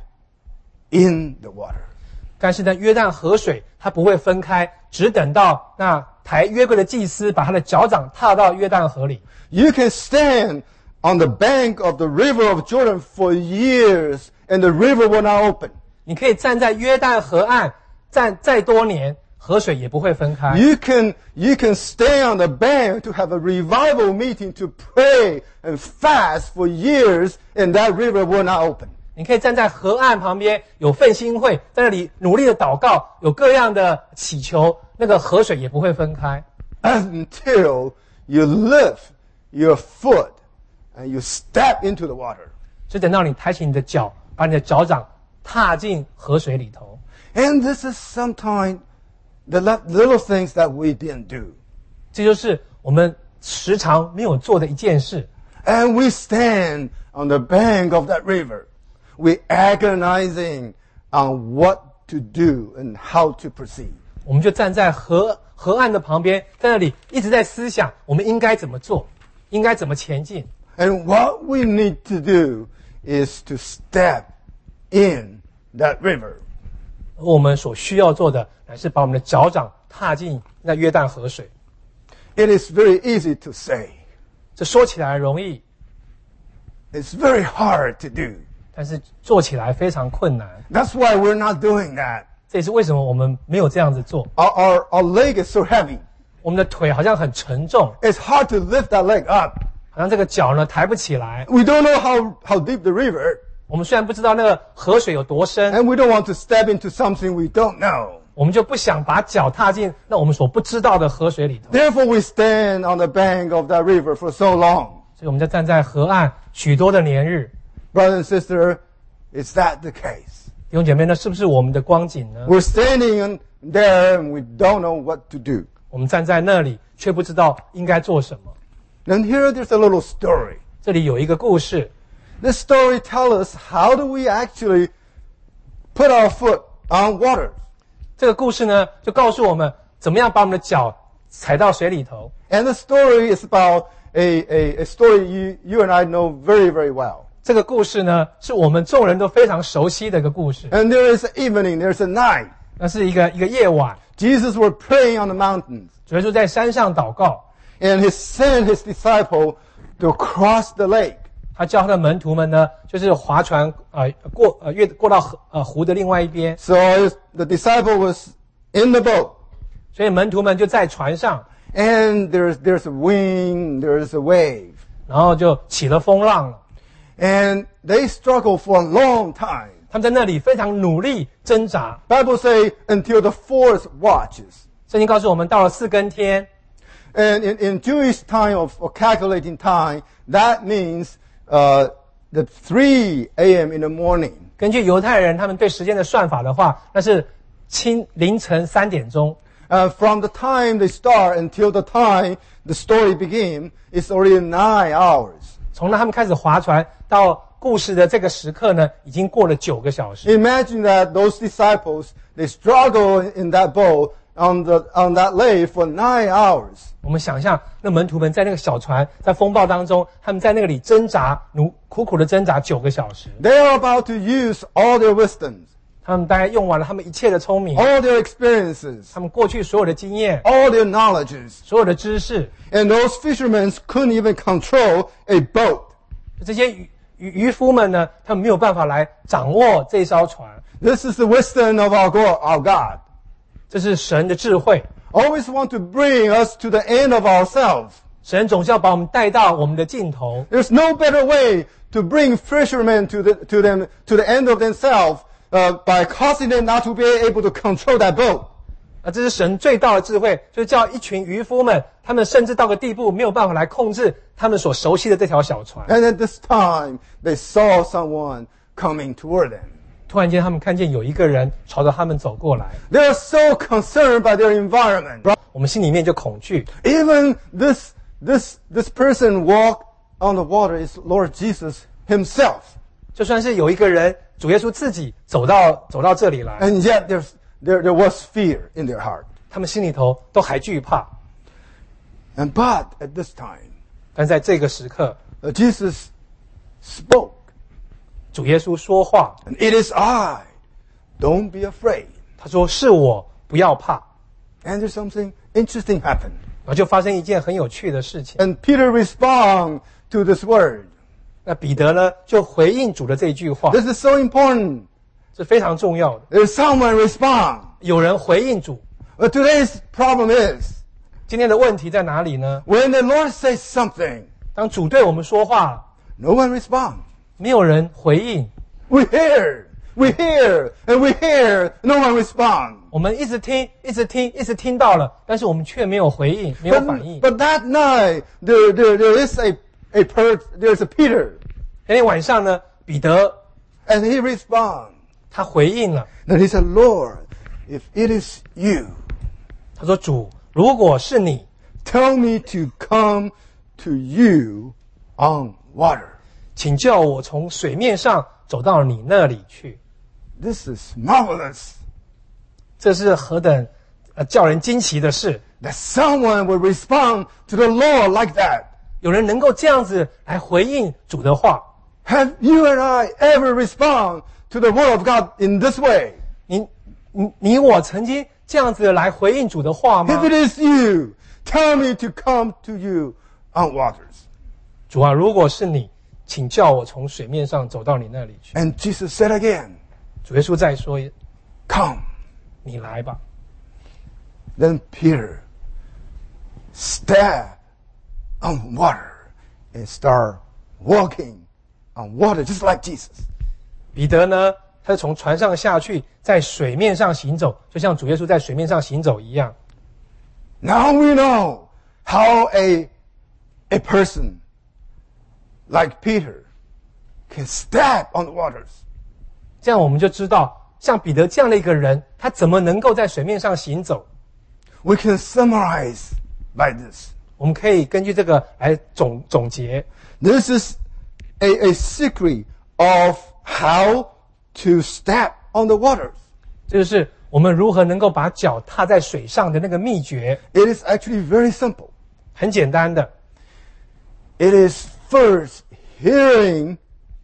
S1: in the water.
S2: 但是呢，约旦河水它不会分开，只等到那抬约柜的祭司把他的脚掌踏到约旦河里。
S1: You can stand on the bank of the river of Jordan for years and the river will not open.
S2: 你可以站在约旦河岸，站再多年，河水也不会分开。
S1: You can, you can stay on the bank to have a revival meeting to pray and fast for years and that river will not open.
S2: 你可以站在河岸旁边，有奋兴会在那里努力的祷告，有各样的祈求，那个河水也不会分开。
S1: Until you lift your foot and you step into the water.
S2: 就等到你抬起你的脚，把你的脚掌踏进河水里头。
S1: And this is sometimes the little things that we didn't do.
S2: 这就是我们时常没有做的一件事。
S1: And we stand on the bank of that river. We agonizing on what to do and how to proceed.
S2: 我们就站在河河岸的旁边，在那里一直在思想，我们应该怎么做，应该怎么前进。
S1: And what we need to do is to step in that river.
S2: 我们所需要做的，乃是把我们的脚掌踏进那约旦河水。
S1: It is very easy to say.
S2: 这说起来容易，
S1: It's very hard to do.
S2: 但是做起来非常困难。
S1: That's why we're not doing that.
S2: 这也是为什么我们没有这样子做。
S1: Our, our, our leg is so heavy.
S2: 我们的腿好像很沉重，
S1: It's hard to lift that leg up.
S2: 好像这个脚呢抬不起来。
S1: We don't know how, how deep the river,
S2: 我们虽然不知道那个河水有多深，
S1: and we don't want to step into something we don't know.
S2: 我们就不想把脚踏进那我们所不知道的河水里头。
S1: Therefore, we stand on the bank of that river for so long.
S2: 所以我们就站在河岸许多的年日。
S1: Brother and sister, is that the case?
S2: 弟兄姐妹，那是不是我们的光景呢？
S1: We're standing there and we don't know what to do.
S2: 我们站在那里，却不知道应该做什么。
S1: And here there's a little story.
S2: 这里有一个故事，
S1: This story tells us how do we actually put our foot on water.
S2: 这个故事呢，就告诉我们怎么样把我们的脚踩到水里头。
S1: And the story is about a, a, a story you, you and I know very, very well.
S2: 这个故事呢，是我们众人都非常熟悉的一个故事。
S1: And there is an evening, there's a night.
S2: 那是一个一个夜晚，
S1: Jesus was praying on the mountains.
S2: 主耶稣在山上祷告，
S1: And he sent his disciple to cross the lake.
S2: 他叫他的门徒们呢，就是划船，呃，过呃越过到河呃湖的另外一边。
S1: So his, the disciple was in the boat.
S2: 所以门徒们就在船上，
S1: And there's, there's a wind, there's a wave.
S2: 然后就起了风浪了。
S1: And they struggle for a long time.
S2: 他们在那里非常努力挣扎。
S1: Bible say until the fourth watches.
S2: 圣经告诉我们，到了四更天，
S1: And in, in Jewish time of, of calculating time, that means uh, the three a.m. in the morning.
S2: 根据犹太人他们对时间的算法的话，那是清凌晨三点钟。
S1: Uh, from the time they start until the time the story begins, it's already nine hours.
S2: 从那他们开始划船到故事的这个时刻呢，已经过了九个小时。
S1: Imagine that those disciples, they struggle in that boat on the on that lake for nine hours.
S2: 我们想象那门徒们在那个小船，在风暴当中，他们在那个里挣扎，努苦苦的挣扎九个小时。
S1: They are about to use all their wisdoms,
S2: 他们大概用完了他们一切的聪明，
S1: all their experiences,
S2: 他们过去所有的经验，
S1: all their knowledges.
S2: 所有的知识。
S1: And those fishermen couldn't even control a boat.
S2: 这些渔渔渔夫们呢，他们没有办法来掌握这艘船。
S1: This is the wisdom of our God, our God.
S2: 这是神的智慧。
S1: Always want to bring us to the end of ourselves.
S2: 神总是要把我们带到我们的尽头。
S1: There's no better way to bring fishermen to the to them to the end of themselves uh, by causing them not to be able to control that boat.
S2: 啊，这是神最大的智慧，就是叫一群渔夫们，他们甚至到个地步没有办法来控制他们所熟悉的这条小船。
S1: And at this time, they saw someone coming toward them.
S2: 突然间，他们看见有一个人朝着他们走过来，
S1: They are so concerned by their environment.
S2: 我们心里面就恐惧。
S1: Even this this this person walk on the water is Lord Jesus himself.
S2: 就算是有一个人，主耶稣自己走到走到这里来，
S1: And yet there's there there was fear in their heart.
S2: 他们心里头都还惧怕。
S1: And but at this time,
S2: 但在这个时刻，
S1: uh, Jesus spoke.
S2: 主耶稣说话，
S1: And it is I. Don't be afraid.
S2: 他说：“是我，不要怕。”
S1: And there's something interesting happened.
S2: 然后就发生一件很有趣的事情。
S1: And Peter respond to this word.
S2: 那彼得呢，就回应主的这句话，
S1: This is so important.
S2: 是非常重要的。
S1: There's someone respond.
S2: 有人回应主。
S1: But today's problem is
S2: 今天的问题在哪里呢？
S1: when the Lord says something,
S2: 当主对我们说话，
S1: no one respond.
S2: 没有人回应。
S1: We hear, we hear, and we hear, no one respond.
S2: 我们一直听，一直听，一直听到了，但是我们却没有回应，没有反应。
S1: But, but that night, there, there, there is a, a per, there's a Peter,
S2: 那天晚上呢，彼得
S1: and he responds.
S2: 他回应了，
S1: Then he said, Lord, if it is you,
S2: 他说：“主，如果是你，
S1: tell me to come to you on water.
S2: 请叫我从水面上走到你那里去。”
S1: This is marvelous
S2: 这是何等呃叫人惊奇的事！
S1: that someone would respond to the Lord like that.
S2: 有人能够这样子来回应主的话。
S1: Have you and I ever respond to the word of God in this way?
S2: 你你你我曾经这样子来回应主的话吗
S1: If？it is you, tell me to come to you on waters.
S2: 主啊，如果是你，请叫我从水面上走到你那里去。
S1: And Jesus said again,
S2: 主耶稣再说，
S1: come.
S2: 你来吧。
S1: Then Peter stepped on water and started walking on water just like Jesus.
S2: 彼得呢， 他就从船上下去，在水面上行走，就像主耶稣在水面上行走一样。
S1: Now we know how a, a person like Peter can step on the waters.
S2: 这样我们就知道，像彼得这样的一个人，他怎么能够在水面上行走？
S1: We can summarize by this.
S2: 我们可以根据这个来总总结。
S1: This is a, a secret of how to step on the waters.
S2: 这就是我们如何能够把脚踏在水上的那个秘诀。
S1: It is actually very simple.
S2: 很简单的，
S1: It is first hearing,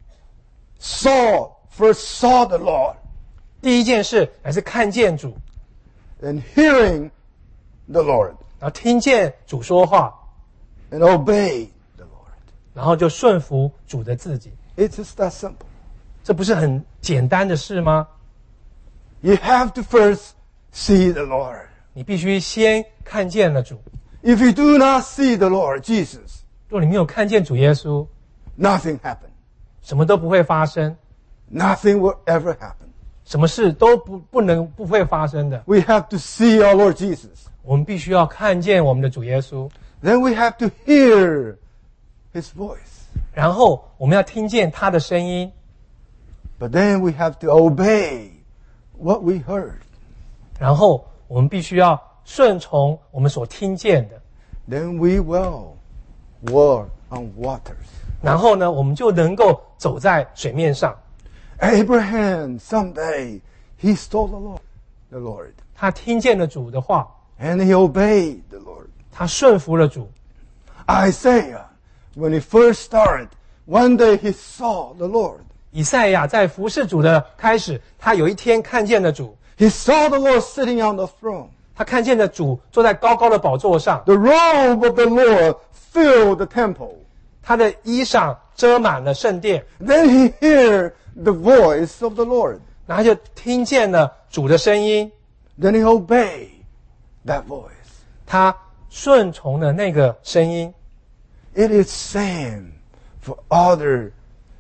S1: saw, first saw the Lord,
S2: 第一件事乃是看见主，
S1: and hearing the Lord,
S2: 然后听见主说话，
S1: and obey the Lord.
S2: 然后就顺服主的自己。
S1: It's just that simple.
S2: 这不是很简单的事吗？
S1: You have to first see the Lord.
S2: 你必须先看见了主。
S1: If you do not see the Lord Jesus,
S2: 若你没有看见主耶稣，
S1: nothing happened.
S2: 什么都不会发生，
S1: Nothing will ever happen.
S2: 什么事都不不能不会发生的。
S1: We have to see our Lord Jesus.
S2: 我们必须要看见我们的主耶稣，
S1: Then we have to hear His voice.
S2: 然后我们要听见他的声音，
S1: But then we have to obey what we heard.
S2: 然后我们必须要顺从我们所听见的，
S1: Then we will walk on waters.
S2: 然后呢，我们就能够走在水面上。
S1: Abraham, someday, he stole the Lord, the Lord.
S2: 他听见了主的话，
S1: And he obeyed the Lord.
S2: 他顺服了主。
S1: Isaiah, when he first started, one day he saw the Lord.
S2: 以赛亚在服侍主的开始，他有一天看见了主，
S1: He saw the Lord sitting on the throne.
S2: 他看见了主坐在高高的宝座上，
S1: The robe of the Lord filled the temple.
S2: 他的衣裳遮满了圣殿，
S1: Then he heard the voice of the Lord.
S2: 然后他就听见了主的声音，
S1: Then he obeyed that voice.
S2: 他顺从了那个声音。
S1: It is same for other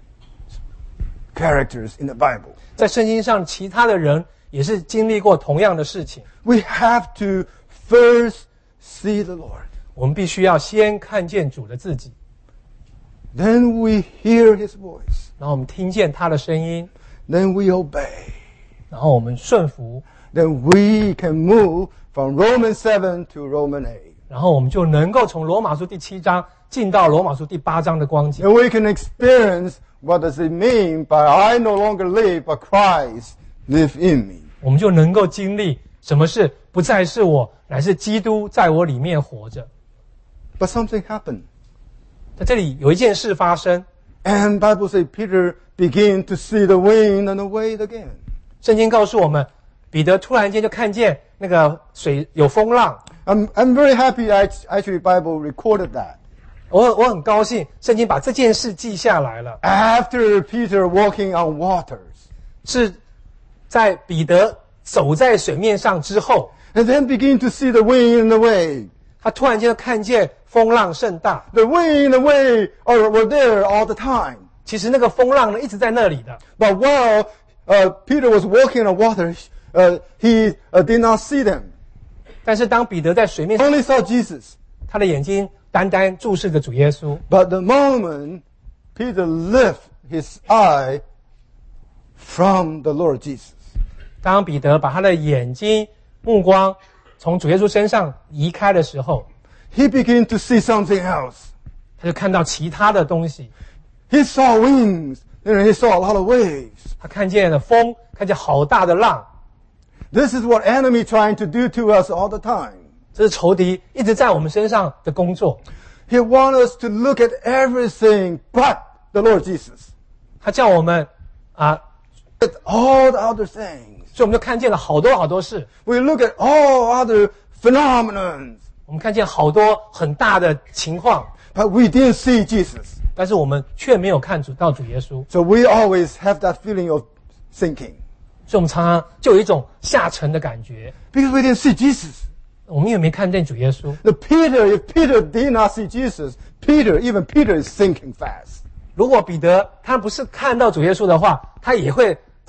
S1: characters in the Bible.
S2: 在圣经上，其他的人也是经历过同样的事情。
S1: We have to first see the Lord.
S2: 我们必须要先看见主的自己，
S1: Then we hear his voice.
S2: 然后我们听见他的声音，
S1: Then we obey.
S2: 然后我们顺服，
S1: Then we can move from Romans seven to Romans eight.
S2: 然后我们就能够从罗马书第七章进到罗马书第八章的光景。
S1: And we can experience what does it mean by I no longer live, but Christ live in me.
S2: 我们就能够经历什么是不再是我，乃是基督在我里面活着。
S1: But something happened.
S2: 在这里有一件事发生，
S1: And Bible says Peter began to see the wind and the wave again.
S2: 圣经告诉我们，彼得突然间就看见那个水有风浪。
S1: I'm, I'm very happy that actually Bible recorded that.
S2: 我我很高兴，圣经把这件事记下来了。
S1: After Peter walking on waters.
S2: 是在彼得走在水面上之后，
S1: And then begin to see the wind and the wave.
S2: 他突然间看见风浪甚大。
S1: The wind and the wave are, were there all the time.
S2: 其实那个风浪呢一直在那里的，
S1: But while uh, Peter was walking on water, uh, he uh, did not see them.
S2: 但是当彼得在水面上，
S1: Only saw Jesus.
S2: 他的眼睛单单注视着主耶稣。
S1: But the moment Peter lift his eye from the Lord Jesus,
S2: 当彼得把他的眼睛目光从主耶稣身上移开的时候，
S1: he began to see something else.
S2: 他就看到其他的东西。
S1: He saw winds and he saw a lot of waves.
S2: 他看见了风，看见好大的浪。
S1: This is what enemy trying to do to us all the time.
S2: 这是仇敌一直在我们身上的工作。
S1: He wants us to look at everything but the Lord Jesus.
S2: 他叫我们啊，
S1: At all the other things.
S2: 所以我们就看见了好多好多事。
S1: We look at all other phenomenons,
S2: 我们看见好多很大的情况，
S1: but we didn't see Jesus.
S2: 但是我们却没有看主到主耶稣，
S1: So we always have that feeling of sinking.
S2: 所以我们常常就有一种下沉的感觉。
S1: Because we didn't see Jesus.
S2: 我们也没看见主耶稣。
S1: The Peter, if Peter did not see Jesus, Peter, even Peter is sinking fast.
S2: 如果彼得他不是看到主耶稣的话，他也会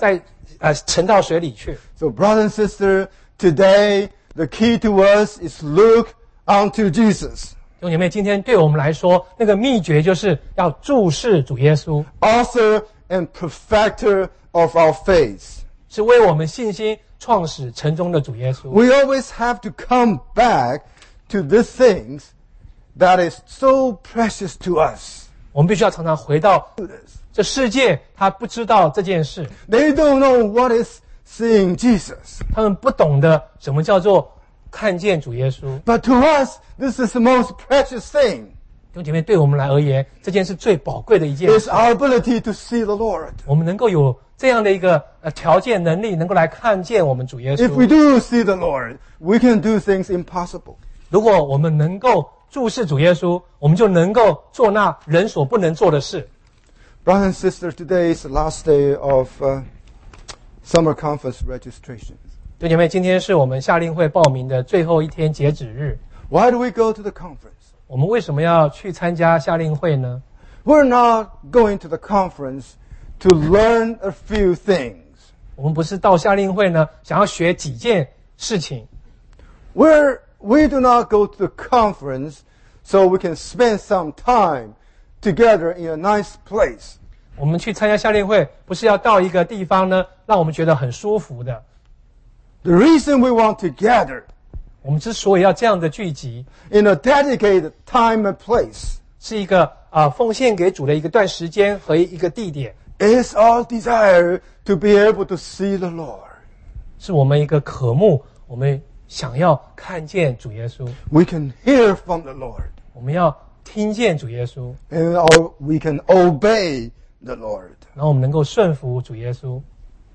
S2: 在呃沉到水里去。
S1: So, brother and sister, today the key to us is look unto Jesus,
S2: 弟兄姐妹，今天对我们来说，那个秘诀就是要注视主耶稣，
S1: author and perfecter of our faith.
S2: 是为我们信心创始成终的主耶稣。
S1: We always have to come back to the things that is so precious to us.
S2: 我们必须要常常回到这世界，他不知道这件事，
S1: They don't know what is seeing Jesus.
S2: 他们不懂得什么叫做看见主耶稣。
S1: But to us, this is the most precious thing.
S2: 弟兄姐妹，对我们来而言，这件事最宝贵的一件
S1: It's
S2: 事，
S1: our ability to see the Lord.
S2: 我们能够有这样的一个呃条件能力，能够来看见我们主耶
S1: If we
S2: 稣。
S1: do see the Lord, we can do things impossible.
S2: 如果我们能够注视主耶稣，我们就能够做那人所不能做的事。
S1: Brothers and sisters, today is the last day of uh, summer conference registrations.
S2: 弟兄姐妹，今天是我们夏令会报名的最后一天截止日。
S1: Why do we go to the conference?
S2: 我们为什么要去参加夏令会呢？
S1: We're not going to the conference to learn a few things.
S2: 我们不是到夏令会呢，想要学几件事情。
S1: We're, we do not go to the conference so we can spend some time together in a nice place.
S2: 我们去参加夏令会，不是要到一个地方呢，让我们觉得很舒服的。
S1: The reason we want to gather
S2: 我们之所以要这样的聚集，
S1: in a dedicated time and place
S2: 是一个啊、呃、奉献给主的一个段时间和一个地点，
S1: is our desire to be able to see the Lord.
S2: 是我们一个渴慕，我们想要看见主耶稣，
S1: We can hear from the Lord,
S2: 我们要听见主耶稣，
S1: and our, we can obey the Lord.
S2: 然后我们能够顺服主耶稣。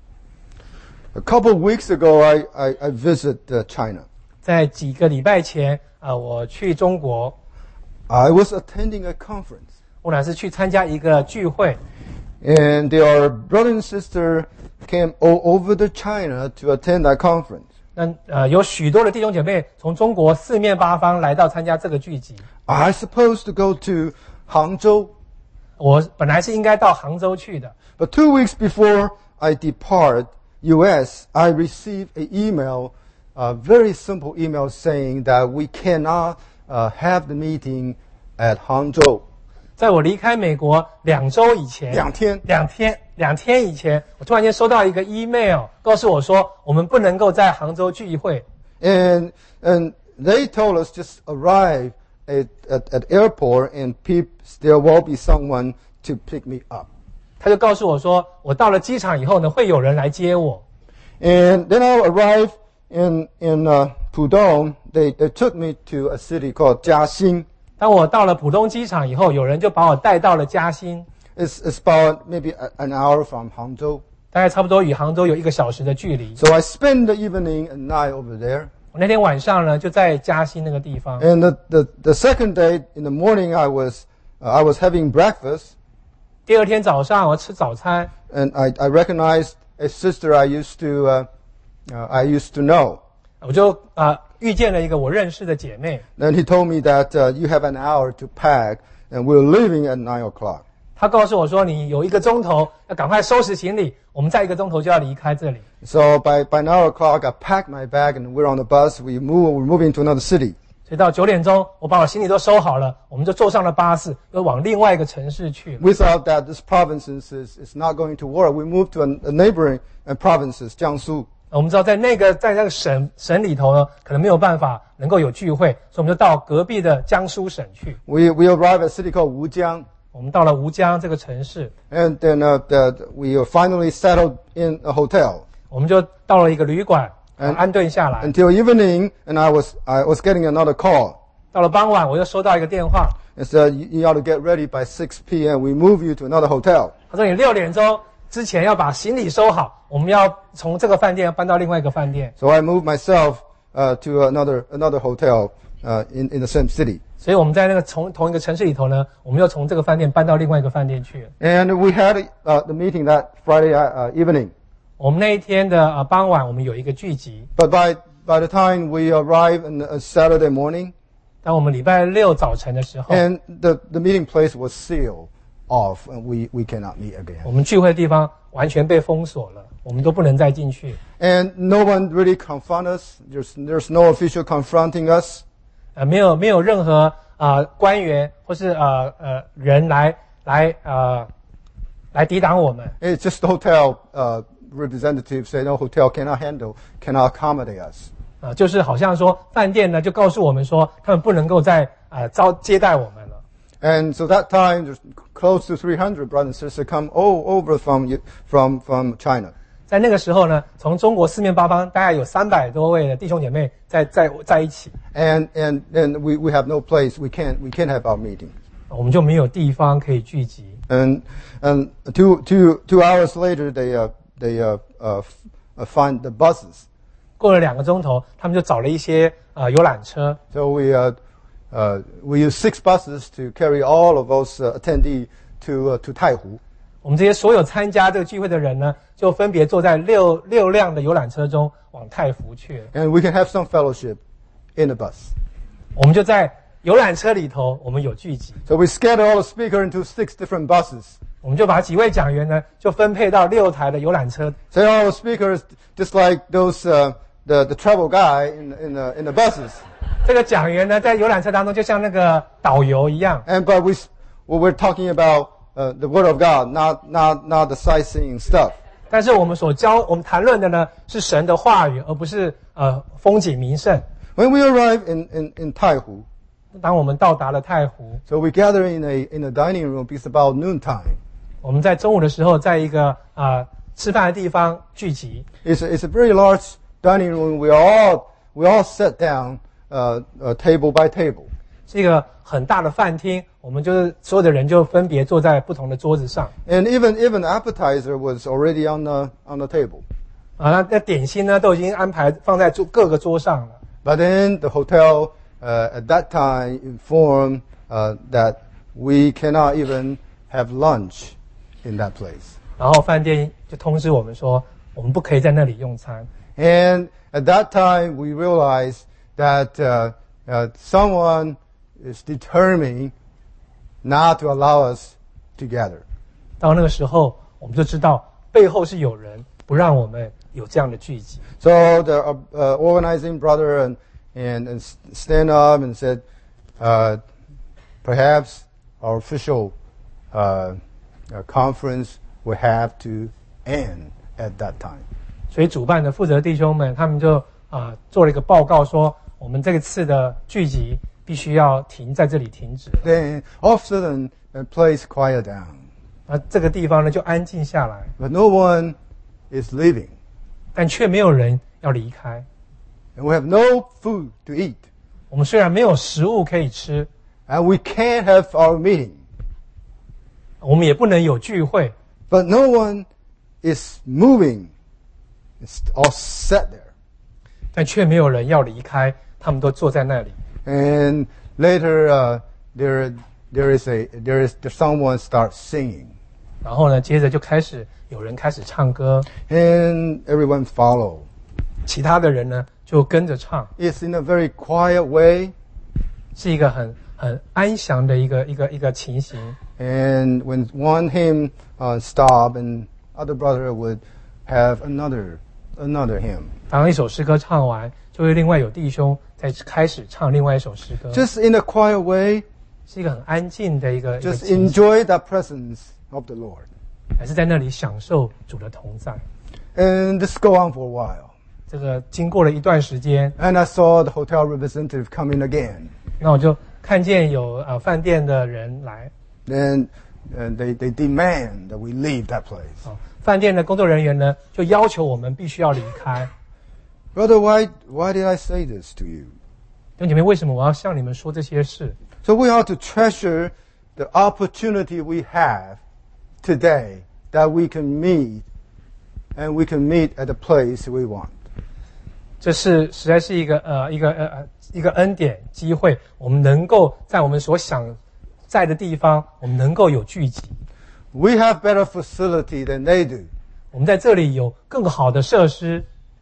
S1: A couple of weeks ago, I, I, I visited uh, China.
S2: 在几个礼拜前啊、呃，我去中国，
S1: I was attending a conference,
S2: 我乃是去参加一个聚会，
S1: and their brother and sister came all over the China to attend that conference.
S2: 那呃有许多的弟兄姐妹从中国四面八方来到参加这个聚集。
S1: I supposed to go to Hangzhou,
S2: 我本来是应该到杭州去的，
S1: but two weeks before I depart U S, I received an email, a very simple email saying that we cannot uh, have the meeting at Hangzhou.
S2: 在我离开美国两周以前，
S1: 两天
S2: 两天两天以前，我突然间收到一个 email， 告诉我说我们不能够在杭州聚会。
S1: And, and they told us just arrive at, at, at airport and peep, there will be someone to pick me up.
S2: 他就告诉我说，我到了机场以后呢，会有人来接我。
S1: And then I arrived in, in uh, Pudong. They, they took me to a city called Jiaxing.
S2: 当我到了浦东机场以后，有人就把我带到了嘉兴，
S1: It's, it's about maybe a, an hour from Hangzhou.
S2: 大概差不多与杭州有一个小时的距离。
S1: So I spent the evening and night over there.
S2: 我那天晚上呢，就在嘉兴那个地方。
S1: And the, the, the second day in the morning, I was, uh, I was having breakfast.
S2: 第二天早上我吃早餐，
S1: And I, I recognized a sister I used to, uh, uh, I used to know.
S2: 我就啊、呃、遇见了一个我认识的姐妹。
S1: Then he told me that uh, you have an hour to pack, and we're leaving at nine o'clock.
S2: 她告诉我说，你有一个钟头要赶快收拾行李，我们在一个钟头就要离开这里。
S1: So by, by nine o'clock, I packed my bag, and we're on the bus. We move, we're moving to another city.
S2: 所以到九点钟，我把我行李都收好了，我们就坐上了巴士，又往另外一个城市去了。
S1: We thought that this province is, is, is not going to work. We moved to a, a neighboring uh, provinces, Jiangsu.
S2: 我们知道在那个在那个省省里头呢，可能没有办法能够有聚会，所以我们就到隔壁的江苏省去。
S1: We, we arrived at a city called Wujiang.
S2: 我们到了吴江这个城市，
S1: And then uh, the, we finally settled in a hotel
S2: 我们就到了一个旅馆，
S1: 嗯
S2: 安顿下来。
S1: until evening, and I was, I was getting another call.
S2: 到了傍晚，我又收到一个电话，
S1: It said, you, you ought to get ready by six p.m. We move you to another hotel.
S2: 他说你六点钟之前要把行李收好，我们要从这个饭店搬到另外一个饭店。
S1: So I moved myself uh, to another, another hotel uh, in, in the same city.
S2: 所以我们在那个从同一个城市里头呢，我们又从这个饭店搬到另外一个饭店去了。
S1: And we had uh, the meeting that Friday uh, evening.
S2: 我们那一天的呃傍晚，我们有一个聚集。
S1: But by, by the time we arrived on a Saturday morning,
S2: 当我们礼拜六早晨的时候，
S1: and the, the meeting place was sealed. off and we, we cannot meet again.
S2: 我们聚会的地方完全被封锁了，我们都不能再进去。
S1: And no one really confront us. There's, there's no official confronting us.
S2: 呃，没有没有任何呃官员或是呃呃人来来呃来抵挡我们。
S1: It's just the hotel uh, representatives say, no, hotel cannot handle, cannot accommodate us.
S2: 啊、呃，就是好像说饭店呢就告诉我们说，他们不能够再呃招接待我们了。
S1: And so that time, there's close to three hundred brothers and sisters come all over from from from China.
S2: 在那个时候呢，从中国四面八方大概有三百多位的弟兄姐妹在在在一起。
S1: And and and we we have no place. We can't we can't have our meeting.
S2: 我们就没有地方可以聚集。
S1: And and two two two hours later, they uh, they uh, uh, find the buses.
S2: 过了两个钟头，他们就找了一些呃游览车。
S1: So we uh, uh, we use six buses to carry all of those uh, attendees to uh, to Taihu.
S2: 我们这些所有参加这个聚会的人呢，就分别坐在六六辆的游览车中往太福去了。
S1: And we can have some fellowship in the bus.
S2: 我们就在游览车里头，我们有聚集。
S1: So we scatter all the speakers into six different buses.
S2: 我们就把几位讲员呢，就分配到六台的游览车。
S1: So all the speakers, just like those uh, the the travel guy in in the in the buses.
S2: 这个讲员呢，在游览车当中，就像那个导游一样。
S1: And but we well, we're talking about uh, the Word of God, not not not the sightseeing stuff.
S2: 但是我们所教、我们谈论的呢，是神的话语，而不是呃风景名胜。
S1: When we arrive in in in Taihu,
S2: 当我们到达了太湖，
S1: so we gather in a in a dining room. It's about noontime.
S2: 我们在中午的时候，在一个啊、呃、吃饭的地方聚集。
S1: It's a, it's a very large dining room. We all we all sat down, uh, uh, table by table.
S2: 是一个很大的饭厅，我们就是所有的人就分别坐在不同的桌子上。
S1: And even even appetizer was already on the on the table.
S2: 啊，那那点心呢都已经安排放在桌各个桌上了。
S1: But then the hotel uh, at that time informed uh, that we cannot even have lunch in that place.
S2: 然后饭店就通知我们说，我们不可以在那里用餐。
S1: And at that time, we realized that uh, uh, someone is determined not to allow us to gather.
S2: 到那个时候，我们就知道背后是有人不让我们有这样的聚集。
S1: So the uh, uh, organizing brother and, and, and stand up and said, uh, perhaps our official uh, uh, conference will have to end at that time.
S2: 所以主办的负责弟兄们，他们就啊、呃、做了一个报告说，我们这个次的聚集必须要停在这里停止。
S1: Then all of a sudden, the place quiet down.
S2: 那这个地方呢就安静下来，
S1: But no one is leaving.
S2: 但却没有人要离开。
S1: And we have no food to eat.
S2: 我们虽然没有食物可以吃，
S1: And we can't have our meeting.
S2: 我们也不能有聚会，
S1: But no one is moving. It's all set there.
S2: 但却没有人要离开，他们都坐在那里。
S1: And later, uh, there, there is a, there is, there someone starts singing.
S2: 然后呢，接着就开始有人开始唱歌，
S1: And everyone follow.
S2: 其他的人呢就跟着唱，
S1: It's in a very quiet way.
S2: 是一个很很安详的一个一个一个情形。
S1: And when one hymn uh, stop, and other brother would have another, another hymn.
S2: 当一首诗歌唱完，就会另外有弟兄在开始唱另外一首诗歌，
S1: Just in a quiet way,
S2: 是一个很安静的一个一个
S1: just
S2: 情形，
S1: enjoy the presence of the Lord.
S2: 还是在那里享受主的同在。
S1: And this go on for a while.
S2: 这个经过了一段时间，
S1: And I saw the hotel representative coming again.
S2: 那我就看见有呃饭店的人来，
S1: Then and they, they demand that we leave that place.
S2: 啊，饭店的工作人员呢就要求我们必须要离开。
S1: Brother, why, why did I say this to you?
S2: 弟兄姐妹，为什么我要向你们说这些事？
S1: So we ought to treasure the opportunity we have today that we can meet, and we can meet at the place we want.
S2: 这是实在是一个呃一个呃呃一个恩典机会，我们能够在我们所想在的地方，我们能够有聚集。
S1: We have better facility than they do.
S2: 我们在这里有更好的设施，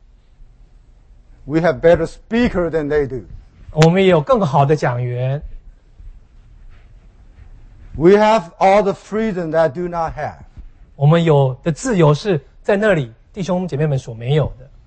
S1: We have better speaker than they do.
S2: 我们也有更好的讲员。
S1: We have all the freedom that do not have.
S2: 我们有的自由是在那里弟兄姐妹们所没有的。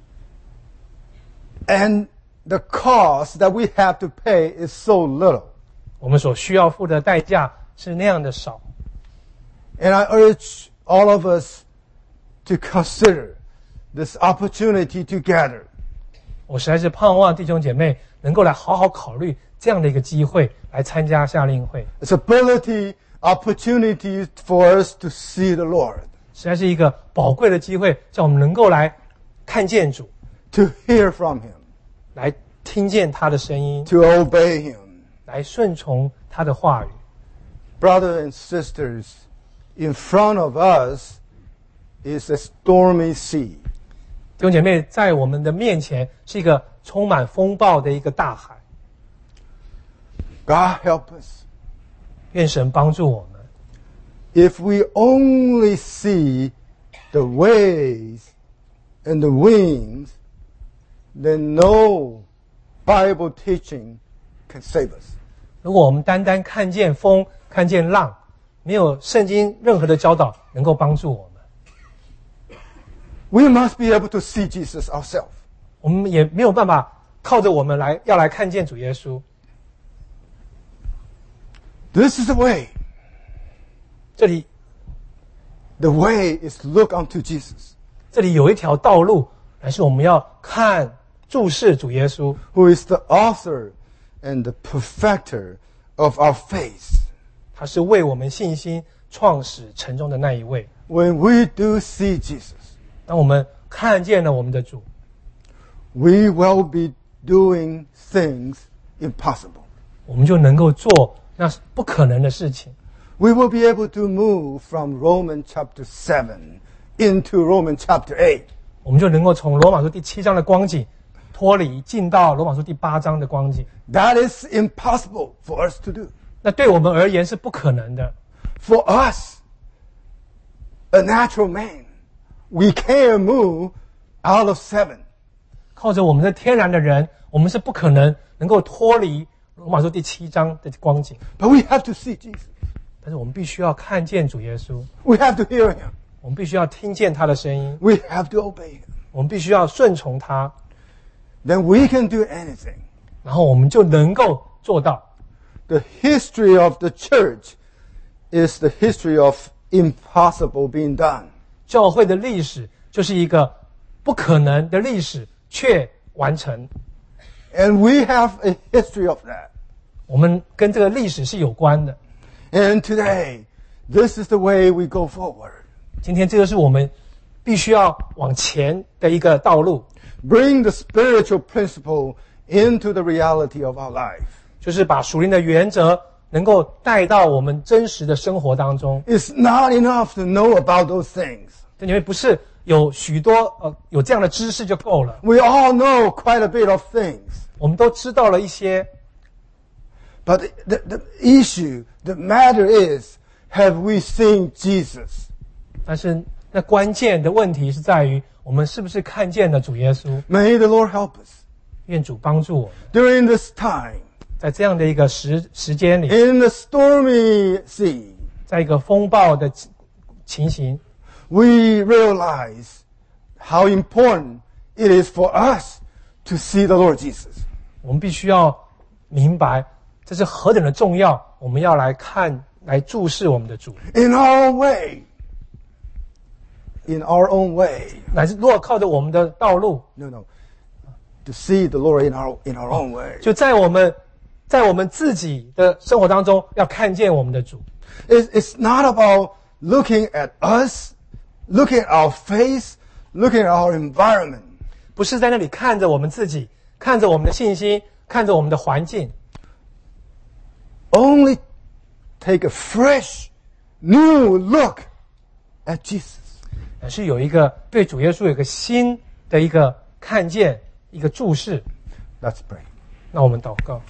S1: And the cost that we have to pay is so little.
S2: 我们所需要付的代价是那样的少。
S1: And I urge all of us to consider this opportunity together.
S2: 我实在是盼望弟兄姐妹能够来好好考虑这样的一个机会，来参加夏令会。
S1: It's ability, opportunity for us to see the Lord.
S2: 实在是一个宝贵的机会，叫我们能够来看见主，
S1: To hear from Him.
S2: 来听见他的声音，
S1: To obey Him.
S2: 来顺从他的话语。
S1: Brothers and sisters, in front of us is a stormy sea.
S2: 弟兄姐妹，在我们的面前是一个充满风暴的一个大海。
S1: God help us.
S2: 愿神帮助我们。
S1: If we only see the waves and the winds, then no Bible teaching can save us.
S2: 如果我们单单看见风，看见浪，没有圣经任何的教导能够帮助我们。
S1: We must be able to see Jesus ourselves.
S2: 我们也没有办法靠着我们来要来看见主耶稣。
S1: This is the way.
S2: 这里
S1: The way is to look unto Jesus,
S2: 这里有一条道路，但是我们要看注视主耶稣，
S1: who is the author and the perfecter of our faith.
S2: 他是为我们信心创始成终的那一位。
S1: When we do see Jesus,
S2: 当我们看见了我们的主，
S1: we will be doing things impossible.
S2: 我们就能够做那不可能的事情。
S1: We will be able to move from Romans chapter seven into Romans chapter eight.
S2: 我们就能够从罗马书第七章的光景脱离，进到罗马书第八章的光景。
S1: That is impossible for us to do.
S2: 那对我们而言是不可能的。
S1: For us, a natural man, we can't move out of seven.
S2: 靠着我们的天然的人，我们是不可能能够脱离罗马书第七章的光景。
S1: But we have to see Jesus.
S2: 但是我们必须要看见主耶稣，
S1: We have to hear Him.
S2: 我们必须要听见他的声音，
S1: We have to obey Him.
S2: 我们必须要顺从他，
S1: Then we can do anything.
S2: 然后我们就能够做到。
S1: The history of the church is the history of impossible being done.
S2: 教会的历史就是一个不可能的历史，却完成。
S1: And we have a history of that.
S2: 我们跟这个历史是有关的。
S1: And today, this is the way we go forward.
S2: 今天这个是我们必须要往前的一个道路，
S1: Bring the spiritual principle into the reality of our life.
S2: 就是把属灵的原则能够带到我们真实的生活当中。
S1: It's not enough to know about those things.
S2: 这里面不是有许多呃有这样的知识就够了，
S1: We all know quite a bit of things.
S2: 我们都知道了一些，
S1: But the, the issue, the matter is, have we seen Jesus?
S2: 但是那关键的问题是在于我们是不是看见了主耶稣？
S1: May the Lord help us.
S2: 愿主帮助我们，
S1: During this time,
S2: 在这样的一个时时间里，
S1: in the stormy sea,
S2: 在一个风暴的情情形，
S1: we realize how important it is for us to see the Lord Jesus.
S2: 我们必须要明白这是何等的重要，我们要来看，来注视我们的主。
S1: In our own way. In our own way.
S2: 乃是如果靠着我们的道路，
S1: No, no. To see the Lord in our, in our own way.
S2: 就在我们在我们自己的生活当中，要看见我们的主。
S1: It's, it's not about looking at us, looking at our face, looking at our environment.
S2: 不是在那里看着我们自己，看着我们的信心，看着我们的环境，
S1: Only take a fresh, new look at Jesus.
S2: 而是有一个对主耶稣有一个新的一个看见，一个注视。
S1: Let's pray.
S2: 那我们祷告。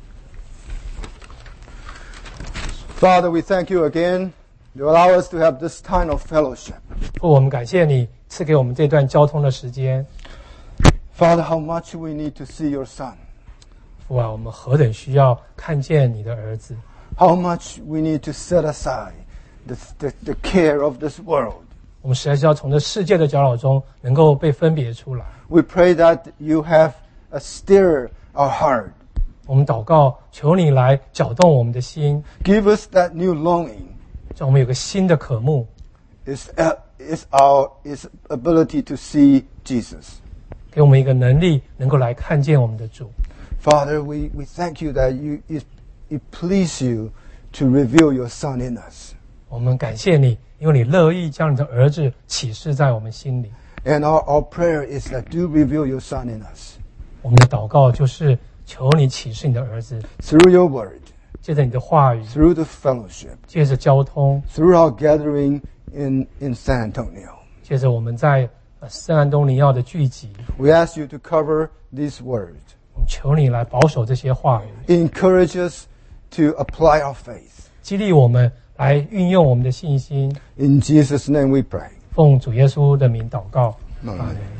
S1: Father, we thank you again. You allow us to have this time of fellowship.
S2: 父，我们感谢你赐给我们这段交通的时间。
S1: Father, how much we need to see your Son.
S2: 父啊，我们何等需要看见你的儿子，
S1: how much we need to set aside the, the, the care of this world.
S2: 我们实在是要从这世界的搅扰中能够被分别出来。
S1: We pray that you have a stir our heart.
S2: 我们祷告，求你来搅动我们的心，
S1: Give us that new longing.
S2: 让我们有个新的渴慕。
S1: Is uh, is our is ability to see Jesus.
S2: 给我们一个能力，能够来看见我们的主。
S1: Father, we, we thank you that you it, it please you to reveal your Son in us.
S2: 我们感谢你，因为你乐意将你的儿子启示在我们心里。
S1: And our, our prayer is that do reveal your Son in us.
S2: 我们的祷告就是求你启示你的儿子，
S1: Through your word,
S2: 借着你的话语，
S1: through the fellowship,
S2: 借着交通，
S1: through our gathering in, in San Antonio.
S2: 借着我们在呃圣安东尼奥的聚集，
S1: We ask you to cover these words.
S2: 我们求你来保守这些话语，
S1: Encourage us to apply our faith.
S2: 激励我们来运用我们的信心。
S1: In Jesus' name we pray.
S2: 奉主耶稣的名祷告，
S1: Amen.